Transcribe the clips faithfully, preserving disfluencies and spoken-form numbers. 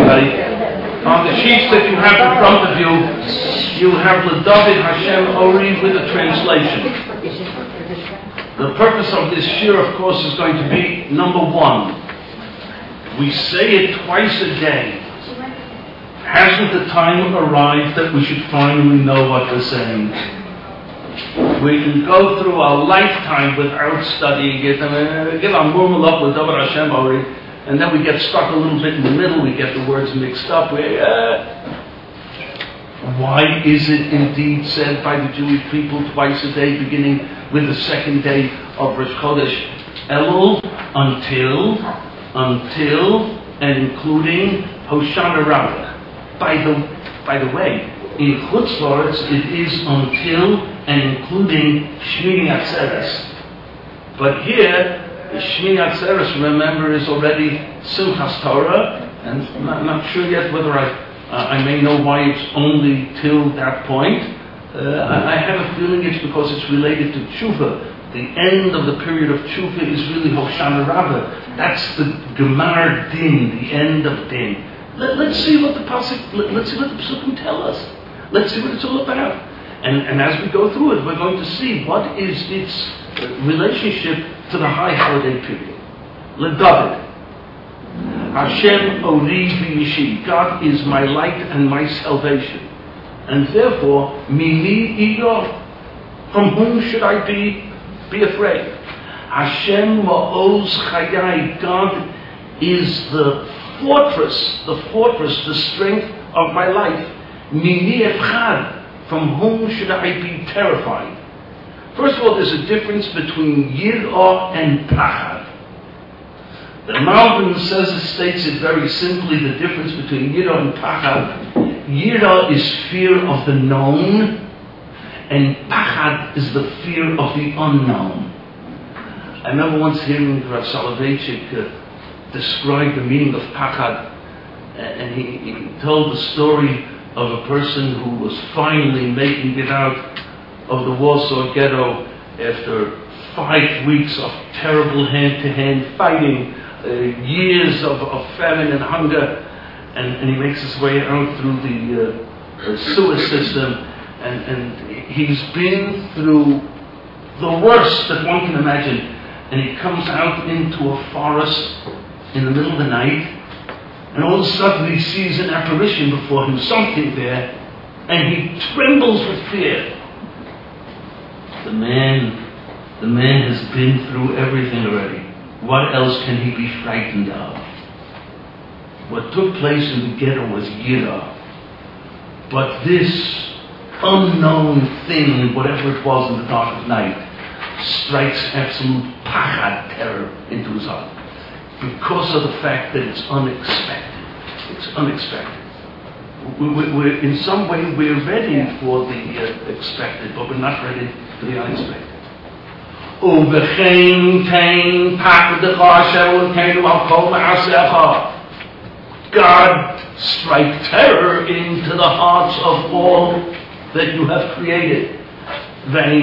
everybody. On the sheets that you have in front of you, you have LeDavid Hashem Ori with a translation. The purpose of this year, of course, is going to be, number one, we say it twice a day. Hasn't the time arrived that we should finally know what we're saying? We can go through a lifetime without studying it, and uh, get our murmur up with LeDavid Hashem Ori, and then we get stuck a little bit in the middle, we get the words mixed up. We, uh, why is it indeed said by the Jewish people twice a day, beginning with the second day of Rosh Chodesh Elul, until, until, and including Hoshana Rabbah? By the, by the way, in Chutz La'aretz it is until and including Shmini Atzeres. But here, Shmini Atzeres, remember, is already Simchas Torah, and I'm not sure yet whether I uh, I may know why it's only till that point. Uh, I, I have a feeling it's because it's related to Tshuva. The end of the period of Tshuva is really Hoshana Rabbah. That's the Gemar Din, the end of Din. Let, let's see what the pasuk. Let, let's see what the Pesukim tell us. Let's see what it's all about. And, and as we go through it, we're going to see what is its relationship to the high holiday period. LeDavid Hashem Ori v'Yishi, God is my light and my salvation, and therefore Mimi Iyo, from whom should I be be afraid? Hashem Ma'oz Chayai, God is the fortress, the fortress, the strength of my life. Mimi Echad, from whom should I be terrified? First of all, there's a difference between Yir'ah and Pachad. The Malbim says it, states it very simply, the difference between Yir'ah and Pachad. Yir'ah is fear of the known, and Pachad is the fear of the unknown. I remember once hearing Rav Soloveitchik uh, describe the meaning of Pachad, and he, he told the story of a person who was finally making it out of the Warsaw Ghetto after five weeks of terrible hand-to-hand fighting, uh, years of, of famine and hunger, and, and he makes his way out through the, uh, the sewer system, and, and he's been through the worst that one can imagine, and he comes out into a forest in the middle of the night, and all of a sudden he sees an apparition before him, something there, and he trembles with fear. The man, the man has been through everything already. What else can he be frightened of? What took place in the ghetto was Yir'ah. But this unknown thing, whatever it was in the dark of night, strikes absolute pachad, terror, into his heart. Because of the fact that it's unexpected. It's unexpected. We, we, we're, in some way, we're ready for the uh, expected, but we're not ready for the unexpected. God strike terror into the hearts of all that you have created. They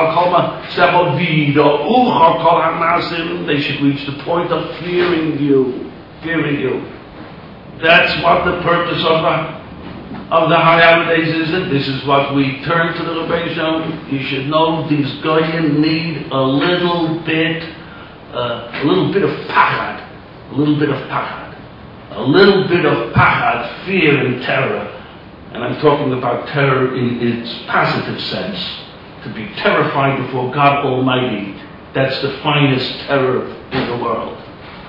should reach the point of fearing you, fearing you. That's what the purpose of the, of the high holidays is. And this is what we turn to the Rebbe Shom. You should know these goyim need a little bit, uh, a little bit of pachad, a little bit of pachad, a little bit of pachad, fear and terror. And I'm talking about terror in its positive sense. To be terrified before God Almighty. That's the finest terror in the world.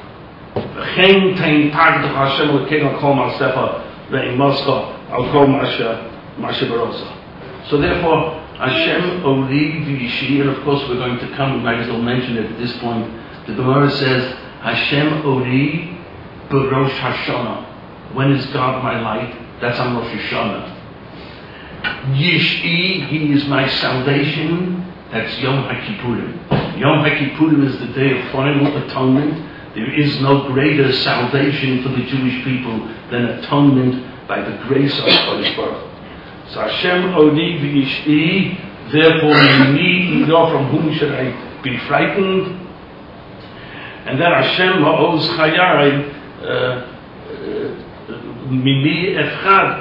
So therefore, Hashem Ori v'Yishi, and of course we're going to come, we might as well mention it at this point. The Gemara says, Hashem Ori b'Rosh Hashanah. When is God my light? That's on Rosh Hashanah. Yish'i, he is my salvation. That's Yom HaKippurim. Yom HaKippurim is the day of final atonement. There is no greater salvation for the Jewish people than atonement by the grace of Kodesh Baruch. So Hashem Ori v'Yish'i, therefore me, from whom should I be frightened? And then Hashem Ma'oz Chayai, uh, Mimi Echad.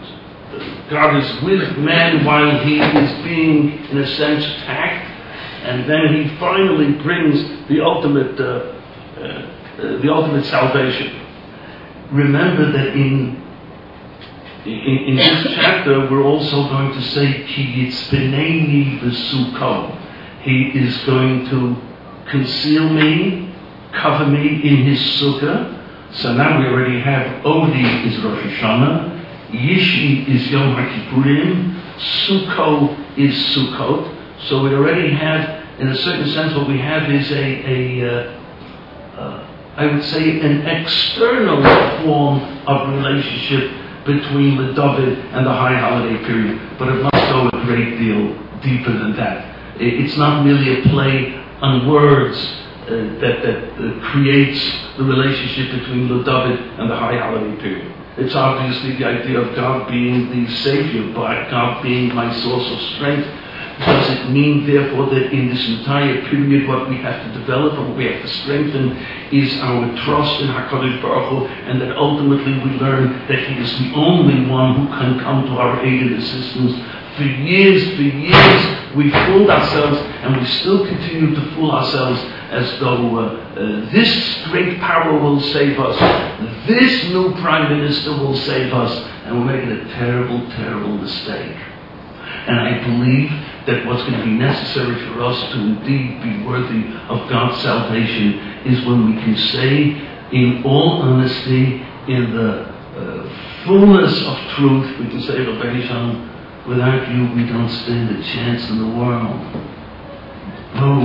God is with man while he is being, in a sense, attacked, and then he finally brings the ultimate, uh, uh, uh, the ultimate salvation. Remember that in, in in this chapter we're also going to say Ki yitzbeneni b'sukkah. He is going to conceal me, cover me in his sukkah. So now we already have Odi is Rosh Hashanah, Yishi is Yom HaKippurim, Sukkot is Sukkot. So we already have, in a certain sense, what we have is a, a uh, uh, I would say, an external form of relationship between the David and the high holiday period. But it must go a great deal deeper than that. It's not merely a play on words uh, that, that uh, creates the relationship between the David and the high holiday period. It's obviously the idea of God being the Savior, but God being my source of strength. Does it mean, therefore, that in this entire period what we have to develop and what we have to strengthen is our trust in HaKadosh Baruch Hu, and that ultimately we learn that He is the only one who can come to our aid and assistance? For years, for years, we fooled ourselves, and we still continue to fool ourselves as though uh, uh, this great power will save us, this new prime minister will save us, and we're making a terrible, terrible mistake. And I believe that what's going to be necessary for us to indeed be worthy of God's salvation is when we can say, in all honesty, in the uh, fullness of truth, we can say, Rabbeinu Shalom, without you we don't stand a chance in the world. Oh,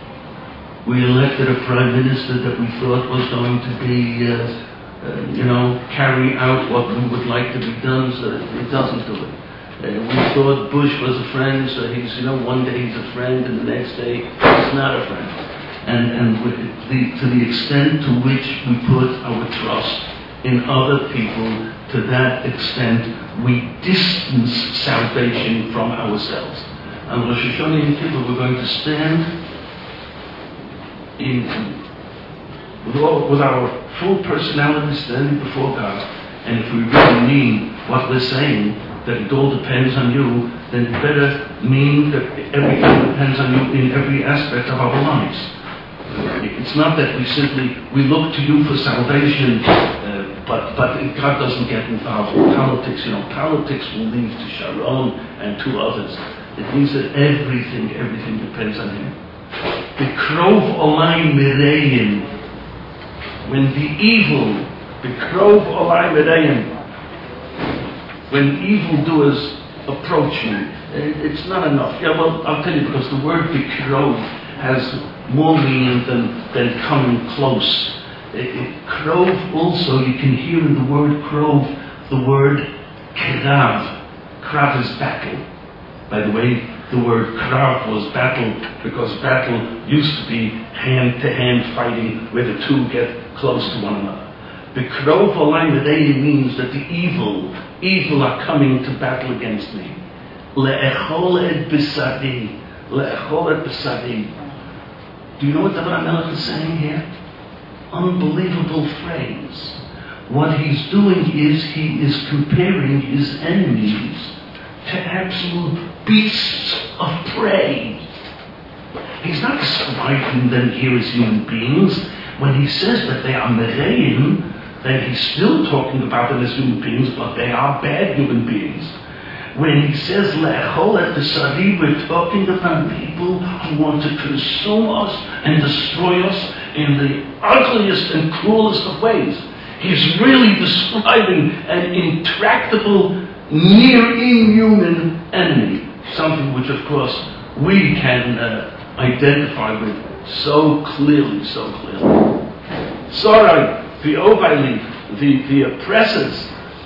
we elected a prime minister that we thought was going to be, uh, uh, you know, carry out what we would like to be done, so that it doesn't do it. Uh, we thought Bush was a friend, so he's, you know, one day he's a friend and the next day he's not a friend. And, and with the, to the extent to which we put our trust in other people, to that extent we distance salvation from ourselves. And Rosh Hashanah and Kippur, we're going to stand in, with, all, with our full personality standing before God. And if we really mean what we're saying, that it all depends on you, then it better mean that everything depends on you in every aspect of our lives. It's not that we simply, we look to you for salvation, uh, but but God doesn't get involved in politics. You know, politics will lead to Sharon and to others. It means that everything, everything depends on Him. The Krov Olai Mereim, when the evil, the Krov Olai Mereim, when evildoers approach me, it's not enough. Yeah, well, I'll tell you, because the word Bikrov has more meaning than, than coming close. It, it, krov also, you can hear in the word krov the word krav. Krav is battle. By the way, the word krav was battle because battle used to be hand-to-hand fighting where the two get close to one another. The krov olai mereim means that the evil, evil are coming to battle against me. Le'echol et b'sadi, le'echol et b'sadi. Do you know what David HaMelech is saying here? Unbelievable phrase. What he's doing is he is comparing his enemies to absolute beasts of prey. He's not describing them here as human beings. When he says that they are mereim, then he's still talking about them as human beings, but they are bad human beings. When he says le'echol et b'sari, we're talking about people who want to consume us and destroy us in the ugliest and cruelest of ways. He's really describing an intractable, near inhuman enemy, something which, of course, we can uh, identify with so clearly, so clearly. Sorry, the Ovaili, the, the oppressors,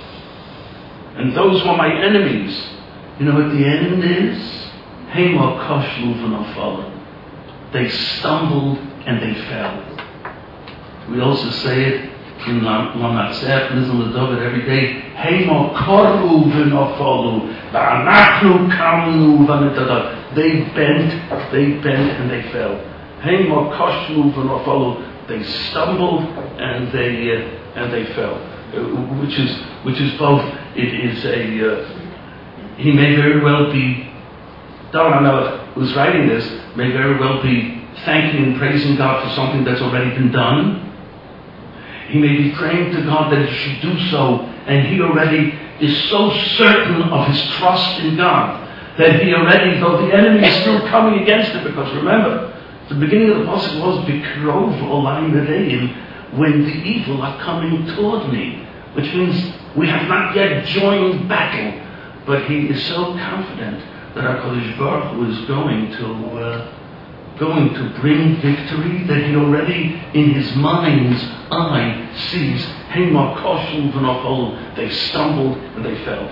and those who are my enemies, you know what the end is? Hema koshlu v'nafala. They stumbled and they fell. We also say it in Lamatzeh, Nizam L'David every day. Hema koru v'nafalu, v'anachnu kamnu v'nitadad. They bent, they bent and they fell. Hema koshlu v'nafalu. They stumbled and they uh, and they fell. which is which is both. It is a. Uh, he may very well be. David HaMelech, who's writing this, may very well be thanking and praising God for something that's already been done. He may be praying to God that he should do so, and he already is so certain of his trust in God that he already, though the enemy is still coming against him, because remember, the beginning of the passage was Bikrov Olam Nedeim, when the evil are coming toward me, which means we have not yet joined battle, but he is so confident that HaKadosh Baruch Hu is going to uh, going to bring victory, that he already in his mind's eye sees Hema Koshul V'Nochol, they stumbled and they fell.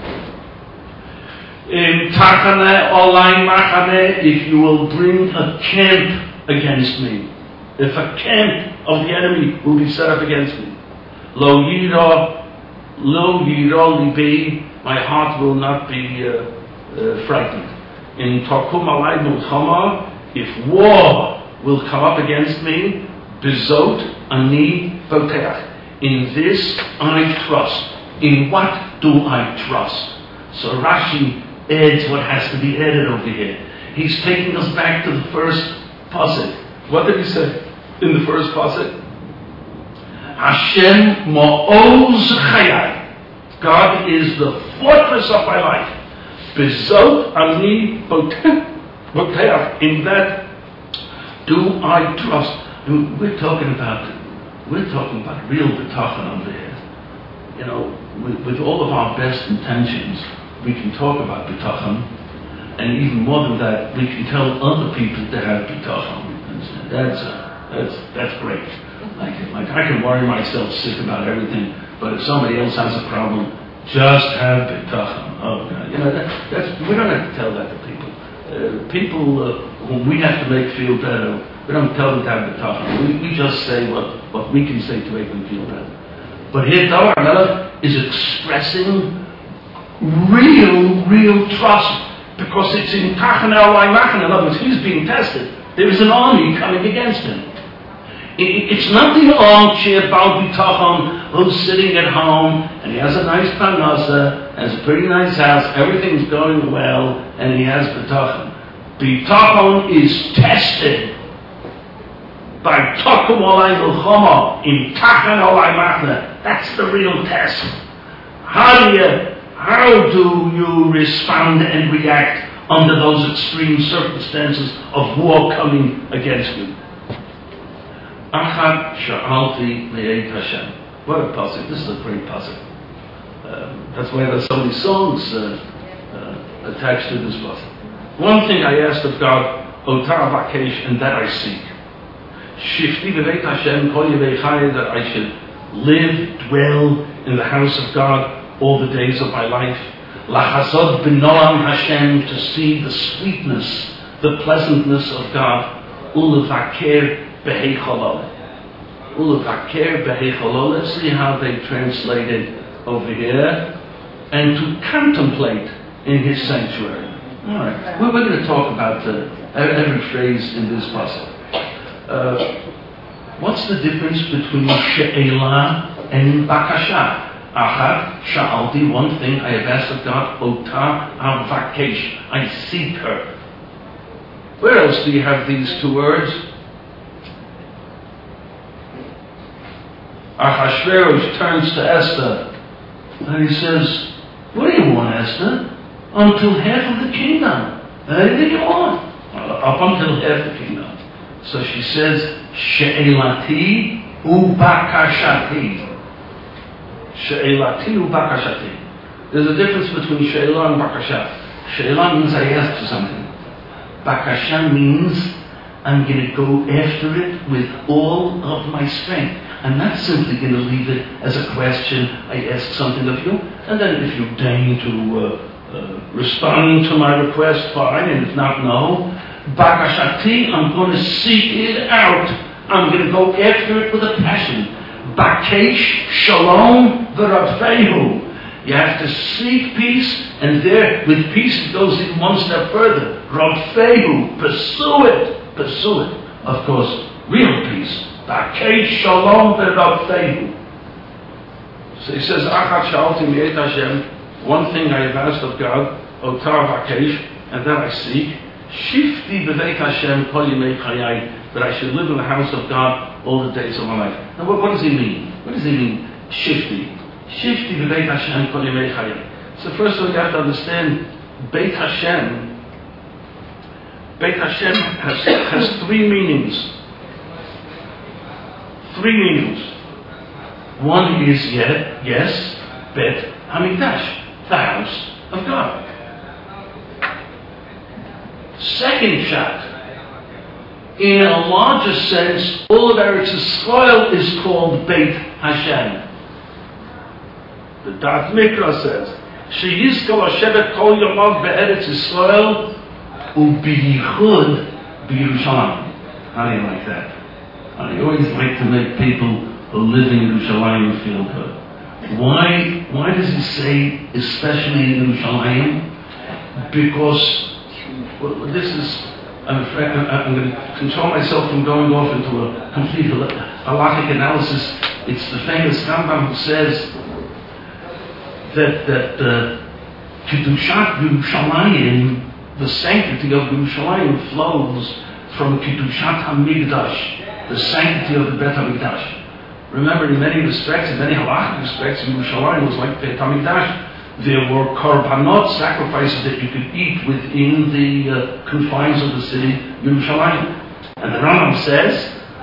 In Tachane Olai Machane, if you will bring a camp against me, if a camp of the enemy will be set up against me, Lo Yira, Lo Yira Libi, my heart will not be uh, uh, frightened. In Takum Alai Mulchama, if war will come up against me, Bizot Ani Boteach. In this I trust. In what do I trust? So Rashi adds what has to be added over here. He's taking us back to the first pasuk. What did he say in the first pasuk? Hashem Ma'oz Chayai. God is the fortress of my life. Bizot Ani Boteach. In that do I trust. I mean, we're talking about we're talking about real bitachon over here. You know, with, with all of our best intentions, we can talk about bitachon, and even more than that, we can tell other people to have bitachon. That's uh, that's that's great. Like like I can worry myself sick about everything, but if somebody else has a problem, just have bitachon. Oh God, you know that, that's we don't have to tell that to people. Uh, people uh, whom we have to make feel better, we don't tell them to have bitachon. We, we just say what, what we can say to make them feel better. But here, David HaMelech is expressing real, real trust, because it's in Tachane Olai Machane. In other words, he's being tested. There is an army coming against him. It, it's not the armchair Baal Bitachon who's sitting at home and he has a nice parnasa, has a pretty nice house, everything's going well, and he has bitachon. Bitachon is tested by Takum Olai Mulchama in Tachane Olai Machane. That's the real test. How do you, how do you respond and react under those extreme circumstances of war coming against you? Achad Sha'alti Le'et Hashem. What a pasuk! This is a great pasuk. Um, that's why there's so many songs uh, uh, attached to this pasuk. One thing I asked of God, Otar Vakesh, and that I seek. Shifti B'Beit Hashem Kol Yevei Chai, that I should live, dwell in the house of God all the days of my life. Lachazod B'Noam Hashem, to see the sweetness, the pleasantness of God. Ulevaker Behecholol. Ulevaker Behecholol. Let's see how they translate it over here. And to contemplate in his sanctuary. All right. We're, we're going to talk about uh, every phrase in this passage. Uh, what's the difference between she'elah and bakasha? Achad sha'alti, one thing I have asked of God, ota avakesh, I seek her. Where else do you have these two words? Achashverosh turns to Esther and he says, what do you want, Esther? Until half of the kingdom. Anything you want. Up until half the kingdom. So she says, She'elati ubakashati. She'elati ubakashati. There's a difference between She'elah and Bakasha. She'elah means I ask for something. Bakasha means I'm going to go after it with all of my strength. I'm not simply going to leave it as a question. I ask something of you, and then if you deign to uh, uh, respond to my request, fine, and if not, no. Bakashati, I'm going to seek it out. I'm going to go after it with a passion. Bakesh shalom v'radfehu. You have to seek peace, and there, with peace, it goes even one step further. Radfehu, pursue it, pursue it. Of course, real peace. Bakesh shalom v'radfehu. So he says, Achat Shalti Mi'et Hashem, one thing I have asked of God, Otar Vakesh, and that I seek, Shifti B'veit Hashem Kol Yimei Chayai, that I should live in the house of God all the days of my life. Now what, what does he mean? What does he mean, Shifti? Shifti B'veit Hashem Kol Yimei Chayai. So first of all you have to understand, Beit Hashem, Beit Hashem has, has three meanings. Three meanings. One is, yeah, yes, Bet Hamikdash, the house of God. Second shot, in a larger sense, all of Eretz Yisrael is called Beit Hashem. The Dat Mikra says, Sheyizkal Hashevet Kol Yomav Be'eretz Yisrael U'biyichud B'Yerushalayim. How do you like that? I always like to make people who live in Yerushalayim feel good. Why, why does he say, especially in Yerushalayim? Because well, this is, I'm afraid, I'm, I'm going to control myself from going off into a complete halachic analysis. It's the famous Rambam who says that that Kiddushat Yerushalayim, the sanctity of Yerushalayim, flows from Kiddushat HaMikdash, the sanctity of the Bet HaMikdash. Remember, in many respects, in many halachic respects, Yerushalayim was like Bet HaMikdash. There were korbanot, sacrifices that you could eat within the uh, confines of the city, Yerushalayim. And the Rambam says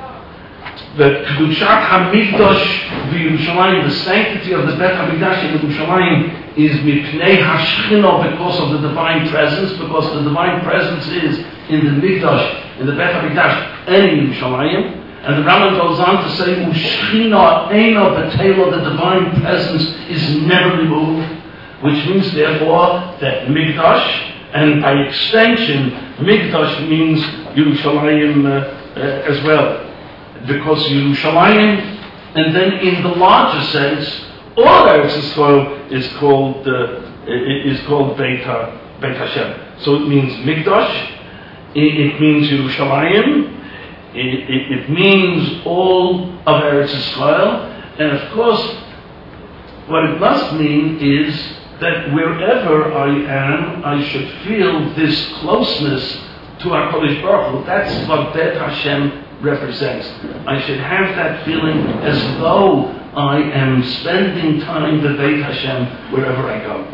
that Kedushat HaMikdash v'Yerushalayim, the sanctity of the Bet HaMikdash in Yerushalayim, is mipnei hashchina, because of the divine presence, because the divine presence is in the Mikdash, in the Bet HaMikdash, and in Yerushalayim. And the Rambam goes on to say, Ushchina eina b'teila, the divine presence is never removed. Which means, therefore, that Mikdash, and by extension, Mikdash means Yerushalayim uh, uh, as well. Because Yerushalayim, and then in the larger sense, all Eretz Yisrael is called uh, is called Beit, ha, Beit Hashem. So it means Mikdash, it, it means Yerushalayim, it, it, it means all of Eretz Yisrael, and of course, what it must mean is that wherever I am, I should feel this closeness to HaKadosh Baruch Hu. That's what Bet Hashem represents. I should have that feeling as though I am spending time with Bet Hashem wherever I go.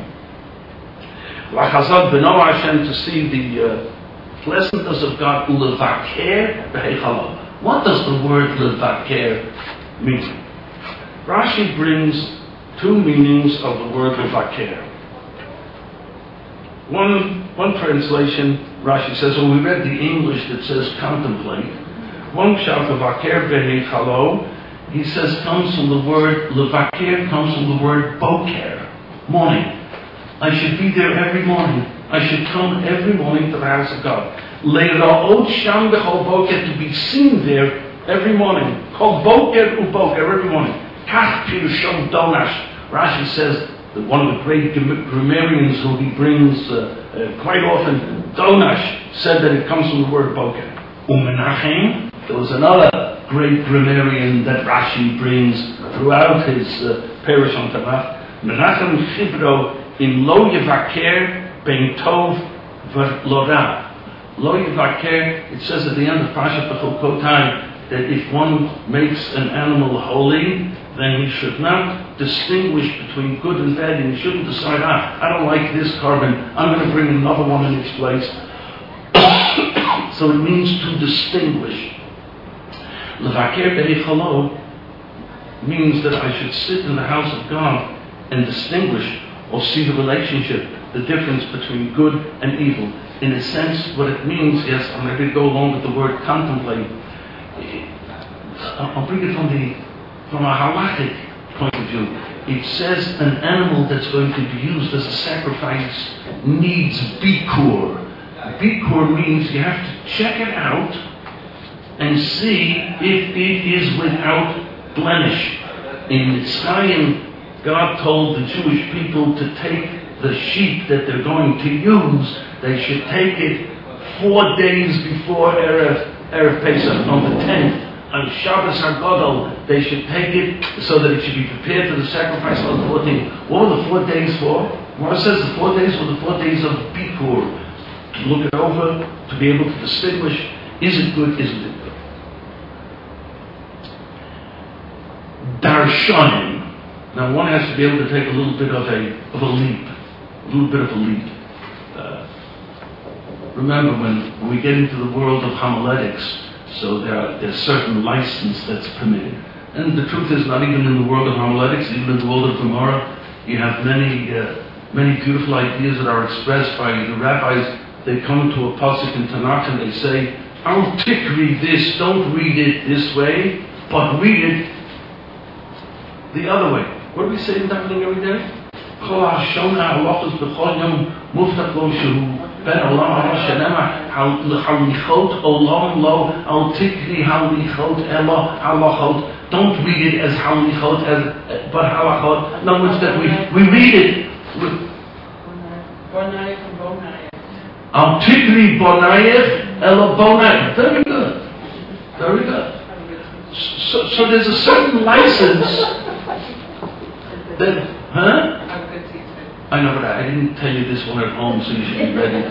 Lachazad b'no Hashem, to see the uh, pleasantness of God. Ulevaker b'heichalo. What does the word levaker mean? Rashi brings two meanings of the word levaker. One, one translation, Rashi says, well, we read the English that says contemplate. One pshat, levaker b'heichalo, he says comes from the word, levaker comes from the word boker, morning. I should be there every morning. I should come every morning to the house of God. Le'ra'ot sham b'chol boker, to be seen there every morning. Kol boker u'boker, every morning. Kach pirushon donash. Rashi says that one of the great grammarians who he brings uh, uh, quite often, Donash, said that it comes from the word boker. Umenachem, there was another great grammarian that Rashi brings throughout his uh, Perush on Tanakh. Menachem Chibro in Lo Yevaker Ben Tov V'Lo Ra. Lo Yevaker, it says at the end of Parashat Bechukotai that if one makes an animal holy, then he should not distinguish between good and bad, and he shouldn't decide, ah, I don't like this carbon, I'm going to bring another one in its place. So it means to distinguish. Levaker b'heichalo means that I should sit in the house of God and distinguish or see the relationship, the difference between good and evil. In a sense, what it means, yes, I'm going to go along with the word contemplate. I'll bring it from the from a halachic point of view. It says an animal that's going to be used as a sacrifice needs bikur. Bikur means you have to check it out and see if it is without blemish. In Mitzrayim, God told the Jewish people to take the sheep that they're going to use, they should take it four days before Erev, Erev Pesach, on the tenth on Shabbos HaGadol, they should take it so that it should be prepared for the sacrifice on the fourteenth. What were the four days for? Mara says the four days were the four days of Bikur. To look it over, to be able to distinguish, is it good, isn't it good? Darshanim. Now one has to be able to take a little bit of a of a leap, a little bit of a leap. Uh, remember when we get into the world of homiletics, so there are, there's certain license that's permitted. And the truth is, not even in the world of homiletics, even in the world of Gemara, you have many uh, many beautiful ideas that are expressed by the rabbis. They come to a pasuk in Tanakh and they say, I'll tikri this, don't read it this way, but read it the other way. What do we say in davening every day? Chol hashona halachos b'chol yom muftach lo shehu ben olam haba shenema halichot olam lo al tikri halichot ela halachot. Don't read it as halichot, as but halachot. In other words, that we, we read it with Al tikri bonayech ela bonayech. Very good. Very good. So, so there's a certain license that, huh? I know, but I didn't tell you this one at home, so you should be ready.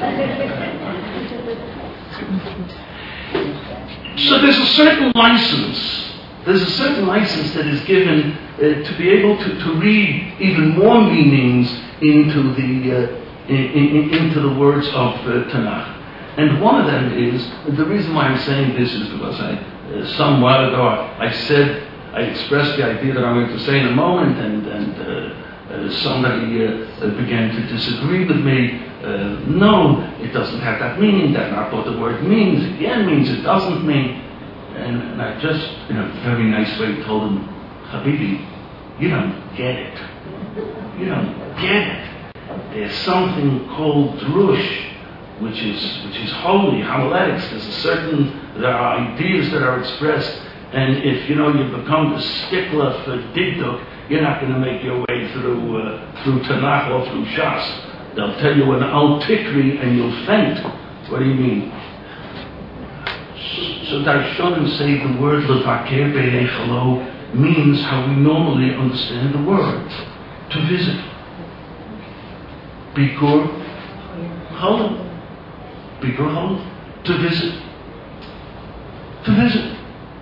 So there's a certain license. There's a certain license that is given uh, to be able to, to read even more meanings into the uh, in, in, into the words of uh, Tanakh. And one of them is, the reason why I'm saying this is because I, uh, some while ago, I, I said, I expressed the idea that I'm going to say in a moment, and, and uh, uh, somebody uh, began to disagree with me. Uh, no, it doesn't have that meaning. That's not what the word means. Again, means it doesn't mean. And, and I just, in a very nice way, told him, Habibi, you don't get it. You don't get it. There's something called drush, which is which is holy, homiletics. There's a certain, there are ideas that are expressed, and if you know you become the stickler for diduk, you're not going to make your way through uh, through Tanakh or through Shas. They'll tell you an al tikri and you'll faint. What do you mean? So Darshanim say the word levaker be'echalo means how we normally understand the word, to visit. Bikur Cholim. Bikur Cholim. To visit. To visit.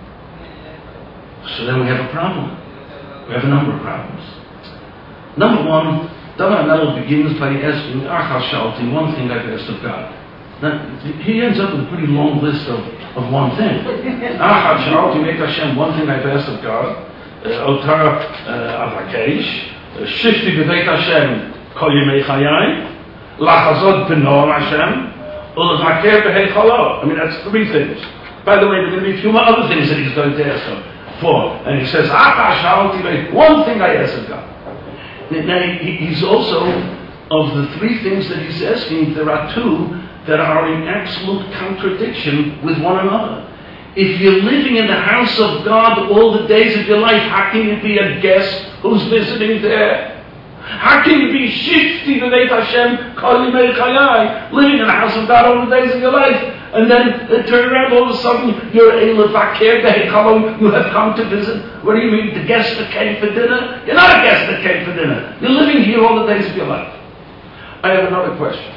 So then we have a problem. We have a number of problems. Number one, David HaMelech begins by asking, Achas Shalti, one thing I've asked of God. Now, he ends up with a pretty long list of, of one thing. Achas Shalti, make Hashem, one thing I've asked of God. Otar Avakesh. Shifti B'veit Hashem. Kol Yemei Chayai, Lachazot B'Noam Hashem, U'Levaker B'Heichalo. I mean, that's three things. By the way, there are going to be a few more other things that he's going to ask him for. And he says, one thing I ask of God. Now, he's also, of the three things that he's asking, there are two that are in absolute contradiction with one another. If you're living in the house of God all the days of your life, how can you be a guest who's visiting there? How can you be shifty the Beit Hashem, Kol Yemei Chayai, living in the house of God all the days of your life, and then uh, turn around all of a sudden you're a levaker be'echalo, you have come to visit? What do you mean, the guest that came for dinner? You're not a guest that came for dinner. You're living here all the days of your life. I have another question.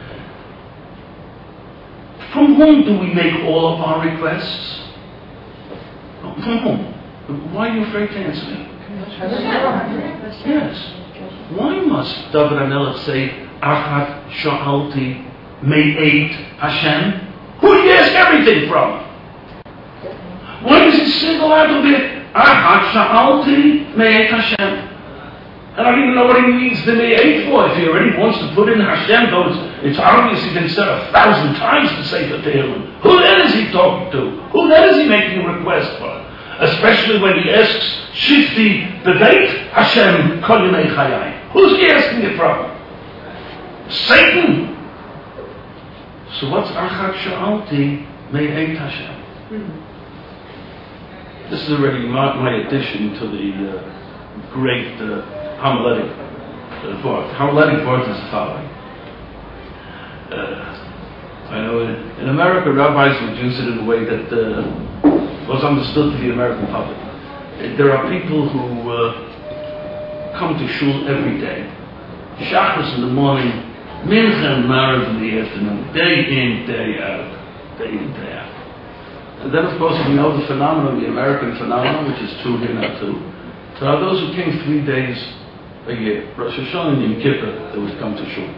From whom do we make all of our requests? From whom? Why are you afraid to answer me? Yes. Why must David HaMelech say, Achat Sha'alti Me'et Hashem? Who do you ask everything from? Why does he single out of it, Achat Sha'alti Me'et Hashem? I don't even know what he needs the Me'et for. If he already wants to put in Hashem, though it's, it's obviously been said a thousand times to say the Tehillim. Who then is he talking to? Who then is he making a request for? Especially when he asks, Shifti B'Beit Hashem Kol Yemei Chayai. Who's he asking it from? Satan. So what's Achat Sha'alti Me'et Hashem? Mm-hmm. This is already my, my addition to the uh, great uh, homiletic uh, part. Homiletic part is the following. Uh, I know in, in America, rabbis would use it in a way that uh, was understood to the American public. There are people who uh, come to shul every day. Shacharis in the morning, Mincha and Marav in the afternoon, day in, day out, day in, day out. And then, of course, we know the phenomenon, the American phenomenon, which is true here now too. There are those who came three days a year. Rosh Hashanah and Yom Kippur, they would come to shul.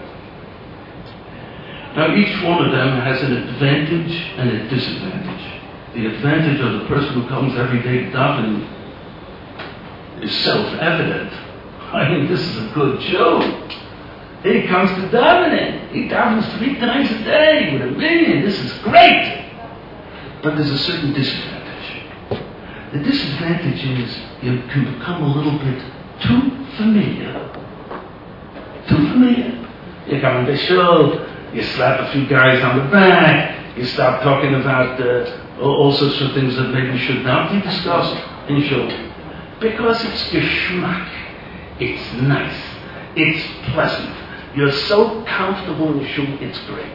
Now, each one of them has an advantage and a disadvantage. The advantage of the person who comes every day to daven is self-evident. I mean, this is a good Jew. He comes to davening. He davens three times a day with a million. This is great. But there's a certain disadvantage. The disadvantage is you can become a little bit too familiar. Too familiar. You come into shul, you slap a few guys on the back, you start talking about uh, all sorts of things that maybe should not be discussed in shul. Because it's geschmack. It's nice. It's pleasant. You're so comfortable in shul, it's great.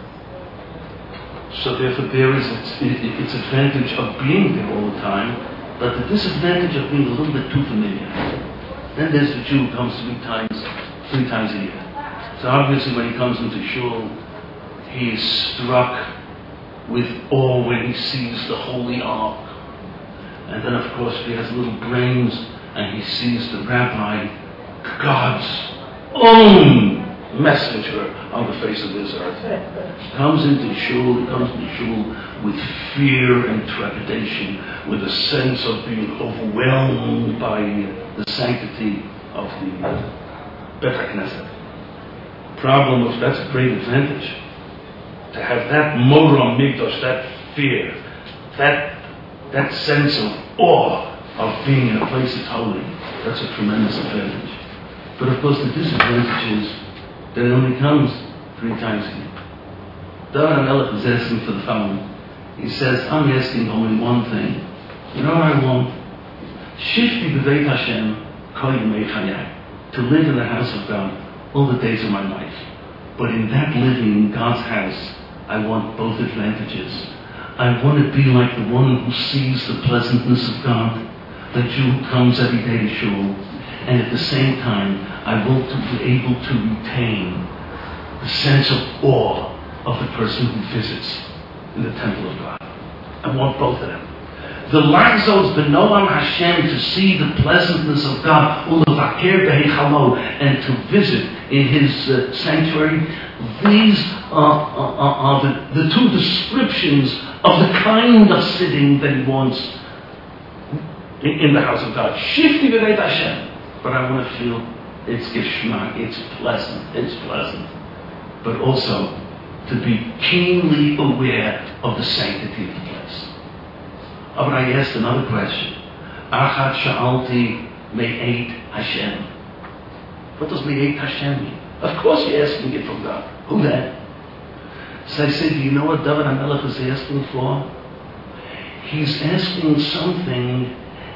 So therefore there is its, its advantage of being there all the time, but the disadvantage of being a little bit too familiar. Then there's the Jew who comes three times, three times a year. So obviously when he comes into shul, he is struck with awe when he sees the Holy Ark. And then of course if he has little brains and he sees the rabbi, God's own messenger on the face of this earth, comes into shul, comes into shul with fear and trepidation, with a sense of being overwhelmed by the sanctity of the Bet HaKnesset. Problem of that's a great advantage. To have that moram mikdash, that fear, that that sense of awe of being in a place that's holy, that's a tremendous advantage. But of course the disadvantage is that it only comes three times a year. David HaMelech is asking for the following. He says, I'm asking only one thing. You know what I want? Shifti b'veit Hashem kol yemei chayai. To live in the house of God all the days of my life. But in that living in God's house, I want both advantages. I want to be like the one who sees the pleasantness of God, the Jew who comes every day to shul, and at the same time, I want to be able to retain the sense of awe of the person who visits in the temple of God. I want both of them. The Lagzos b'noam Hashem, to see the pleasantness of God, ulevaker b'heichalo, and to visit in His uh, sanctuary. These are, are, are the, the two descriptions of the kind of sitting that He wants in, in the house of God. Shifti b'veit Hashem. But I want to feel it's geschmack, it's pleasant, it's pleasant. But also to be keenly aware of the sanctity of the place. Oh, but I asked another question. Achat sha'alti me'eit Hashem. What does me'eit Hashem mean? Of course you're asking it from God. Who then? So I said, do you know what David HaMelech is asking for? He's asking something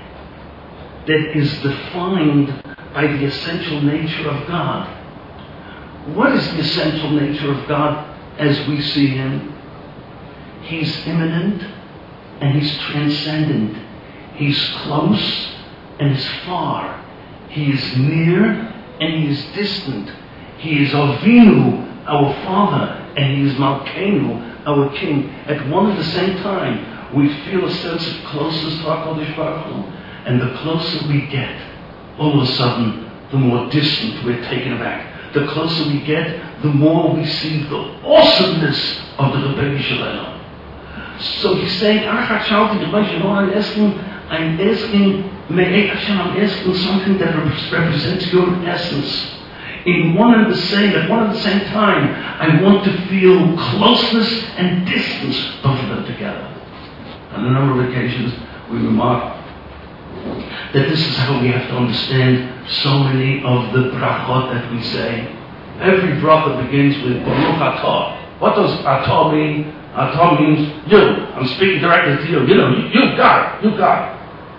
that is defined by the essential nature of God. What is the essential nature of God as we see Him? He's immanent and He's transcendent. He's close and He's far. He is near and He is distant. He is Avinu, our Father, and He is Malkeinu, our King. At one and the same time, we feel a sense of closeness to HaKadosh Baruch Hu. And the closer we get, all of a sudden, the more distant we're taken aback. The closer we get, the more we see the awesomeness of the Rebbeinu Shalom. So he's saying, Achat sha'alti, you know what I'm asking? I'm asking, Me'ei Hashem, I'm asking something that represents your essence. In one and the same, at one and the same time, I want to feel closeness and distance, both of them together. On a number of occasions, we remark that this is how we have to understand so many of the brachot that we say. Every bracha begins with Baruch Atah. What does Atah mean? Atah means you. I'm speaking directly to you. You know, you God, you God.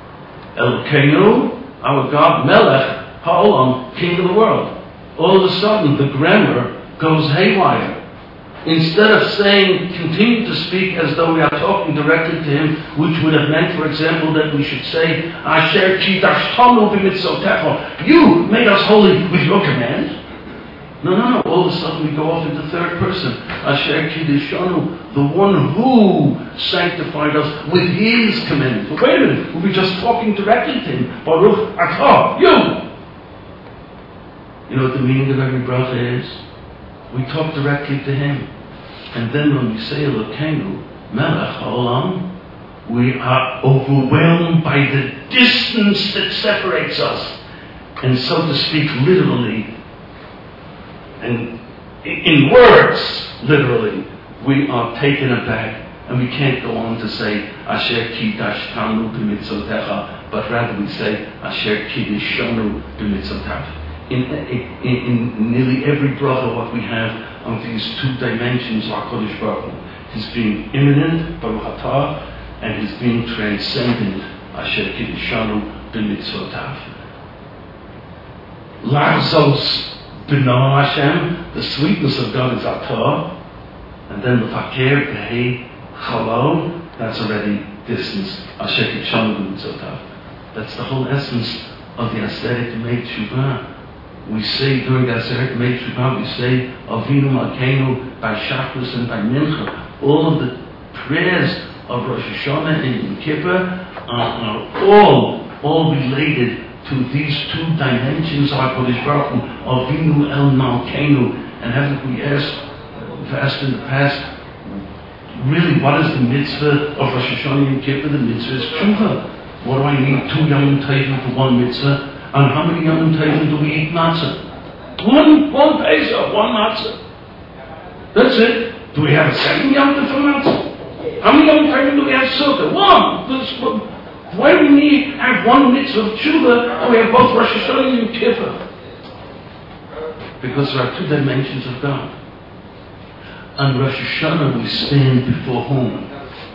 Elokeinu, our God, Melech Ha'olam, King of the world. All of a sudden, the grammar goes haywire. Instead of saying, continue to speak as though we are talking directly to him, which would have meant, for example, that we should say, Asher kidashtanu b'mitzvotecha, you made us holy with your command. No, no, no. All of a sudden we go off into third person. Asher kidashanu, the one who sanctified us with his command. But wait a minute, we'll be just talking directly to him. Baruch atah, you. You know what the meaning of every bracha is? We talk directly to him. And then when we say Elokeinu, Melech Haolam, we are overwhelmed by the distance that separates us. And so to speak, literally, and in words, literally, we are taken aback. And we can't go on to say, Asher kidashtanu b'mitzotecha, but rather we say, Asher kidashanu b'mitzotecha. In, in, in nearly every bracha, what we have on these two dimensions of HaKadosh Baruch Hu, his being immanent, Baruch Atah, and his being transcendent, Asher Kiddushanu b'mitzvotav. Lachzos b'no Hashem, the sweetness of God is Atah, and then the Fakir Behei Chalol, that's already distance, Asher Kiddushanu b'mitzvotav. That's the whole essence of the Aseret Mei Teshuvah. We say during the Aseret Mei Teshuvah, we say Avinu Malkeinu by Shacharis and by Mincha. All of the prayers of Rosh Hashanah and Yom Kippur are, are all all related to these two dimensions of HaKadosh Baruch Hu, Avinu El Malkeinu. And haven't we asked, we've asked in the past, really, what is the mitzvah of Rosh Hashanah and Yom Kippur? The mitzvah is Teshuvah. What do I need two Yom Tovim for one mitzvah? And how many Yom Tovim do we eat matzah? One, one Pesach, one matzah. That's it. Do we have a second Yom Tov for matzah? How many Yom Tovim do we have sukkah? One. That's, why do we need have one mitzvah of tshuva and we have both Rosh Hashanah and Yom Kippur? Because there are two dimensions of God. On Rosh Hashanah we stand before whom?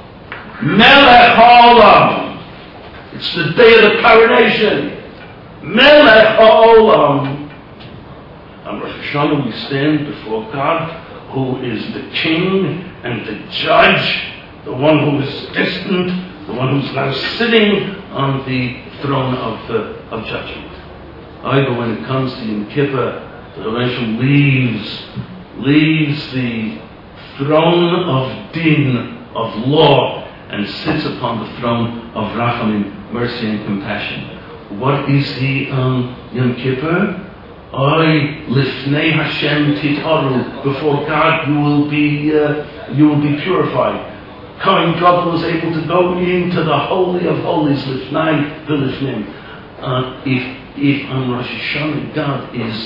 Melech Haolam. It's the day of the coronation. Melech Haolam. On Rosh Hashanah we stand before God, who is the king and the judge, the one who is distant, the one who's now sitting on the throne of, uh, of judgment. Either when it comes to Yom Kippur, the Rebbe leaves, leaves the throne of din, of law, and sits upon the throne of Rachamim, mercy and compassion. What is he on Yom Kippur? I lifnei Hashem titaru. Before God, you will be uh, you will be purified. Kohen Gadol was able to go into the holy of holies, lifnei v'lifnim. Uh, if if on Rosh Hashanah God is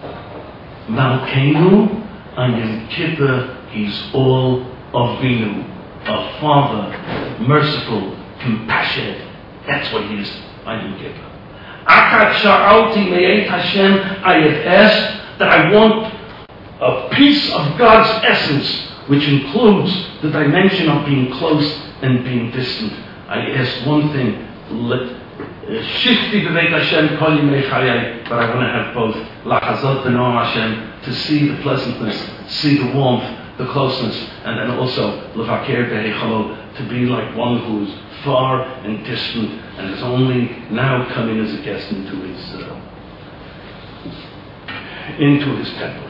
Malkeinu, on Yom Kippur He's all Avinu, a Father, merciful, compassionate. That's what He is on Yom Kippur. Akat sha'alti me'et Hashem, I have asked that I want a piece of God's essence, which includes the dimension of being close and being distant. I asked one thing, Shifti b'veit Hashem kol yimei chayei, but I want to have both. Lachazot b'no Hashem, to see the pleasantness, see the warmth, the closeness, and then also levaker behei chalol, to be like one who is far and distant and is only now coming as a guest into his uh, into his temple.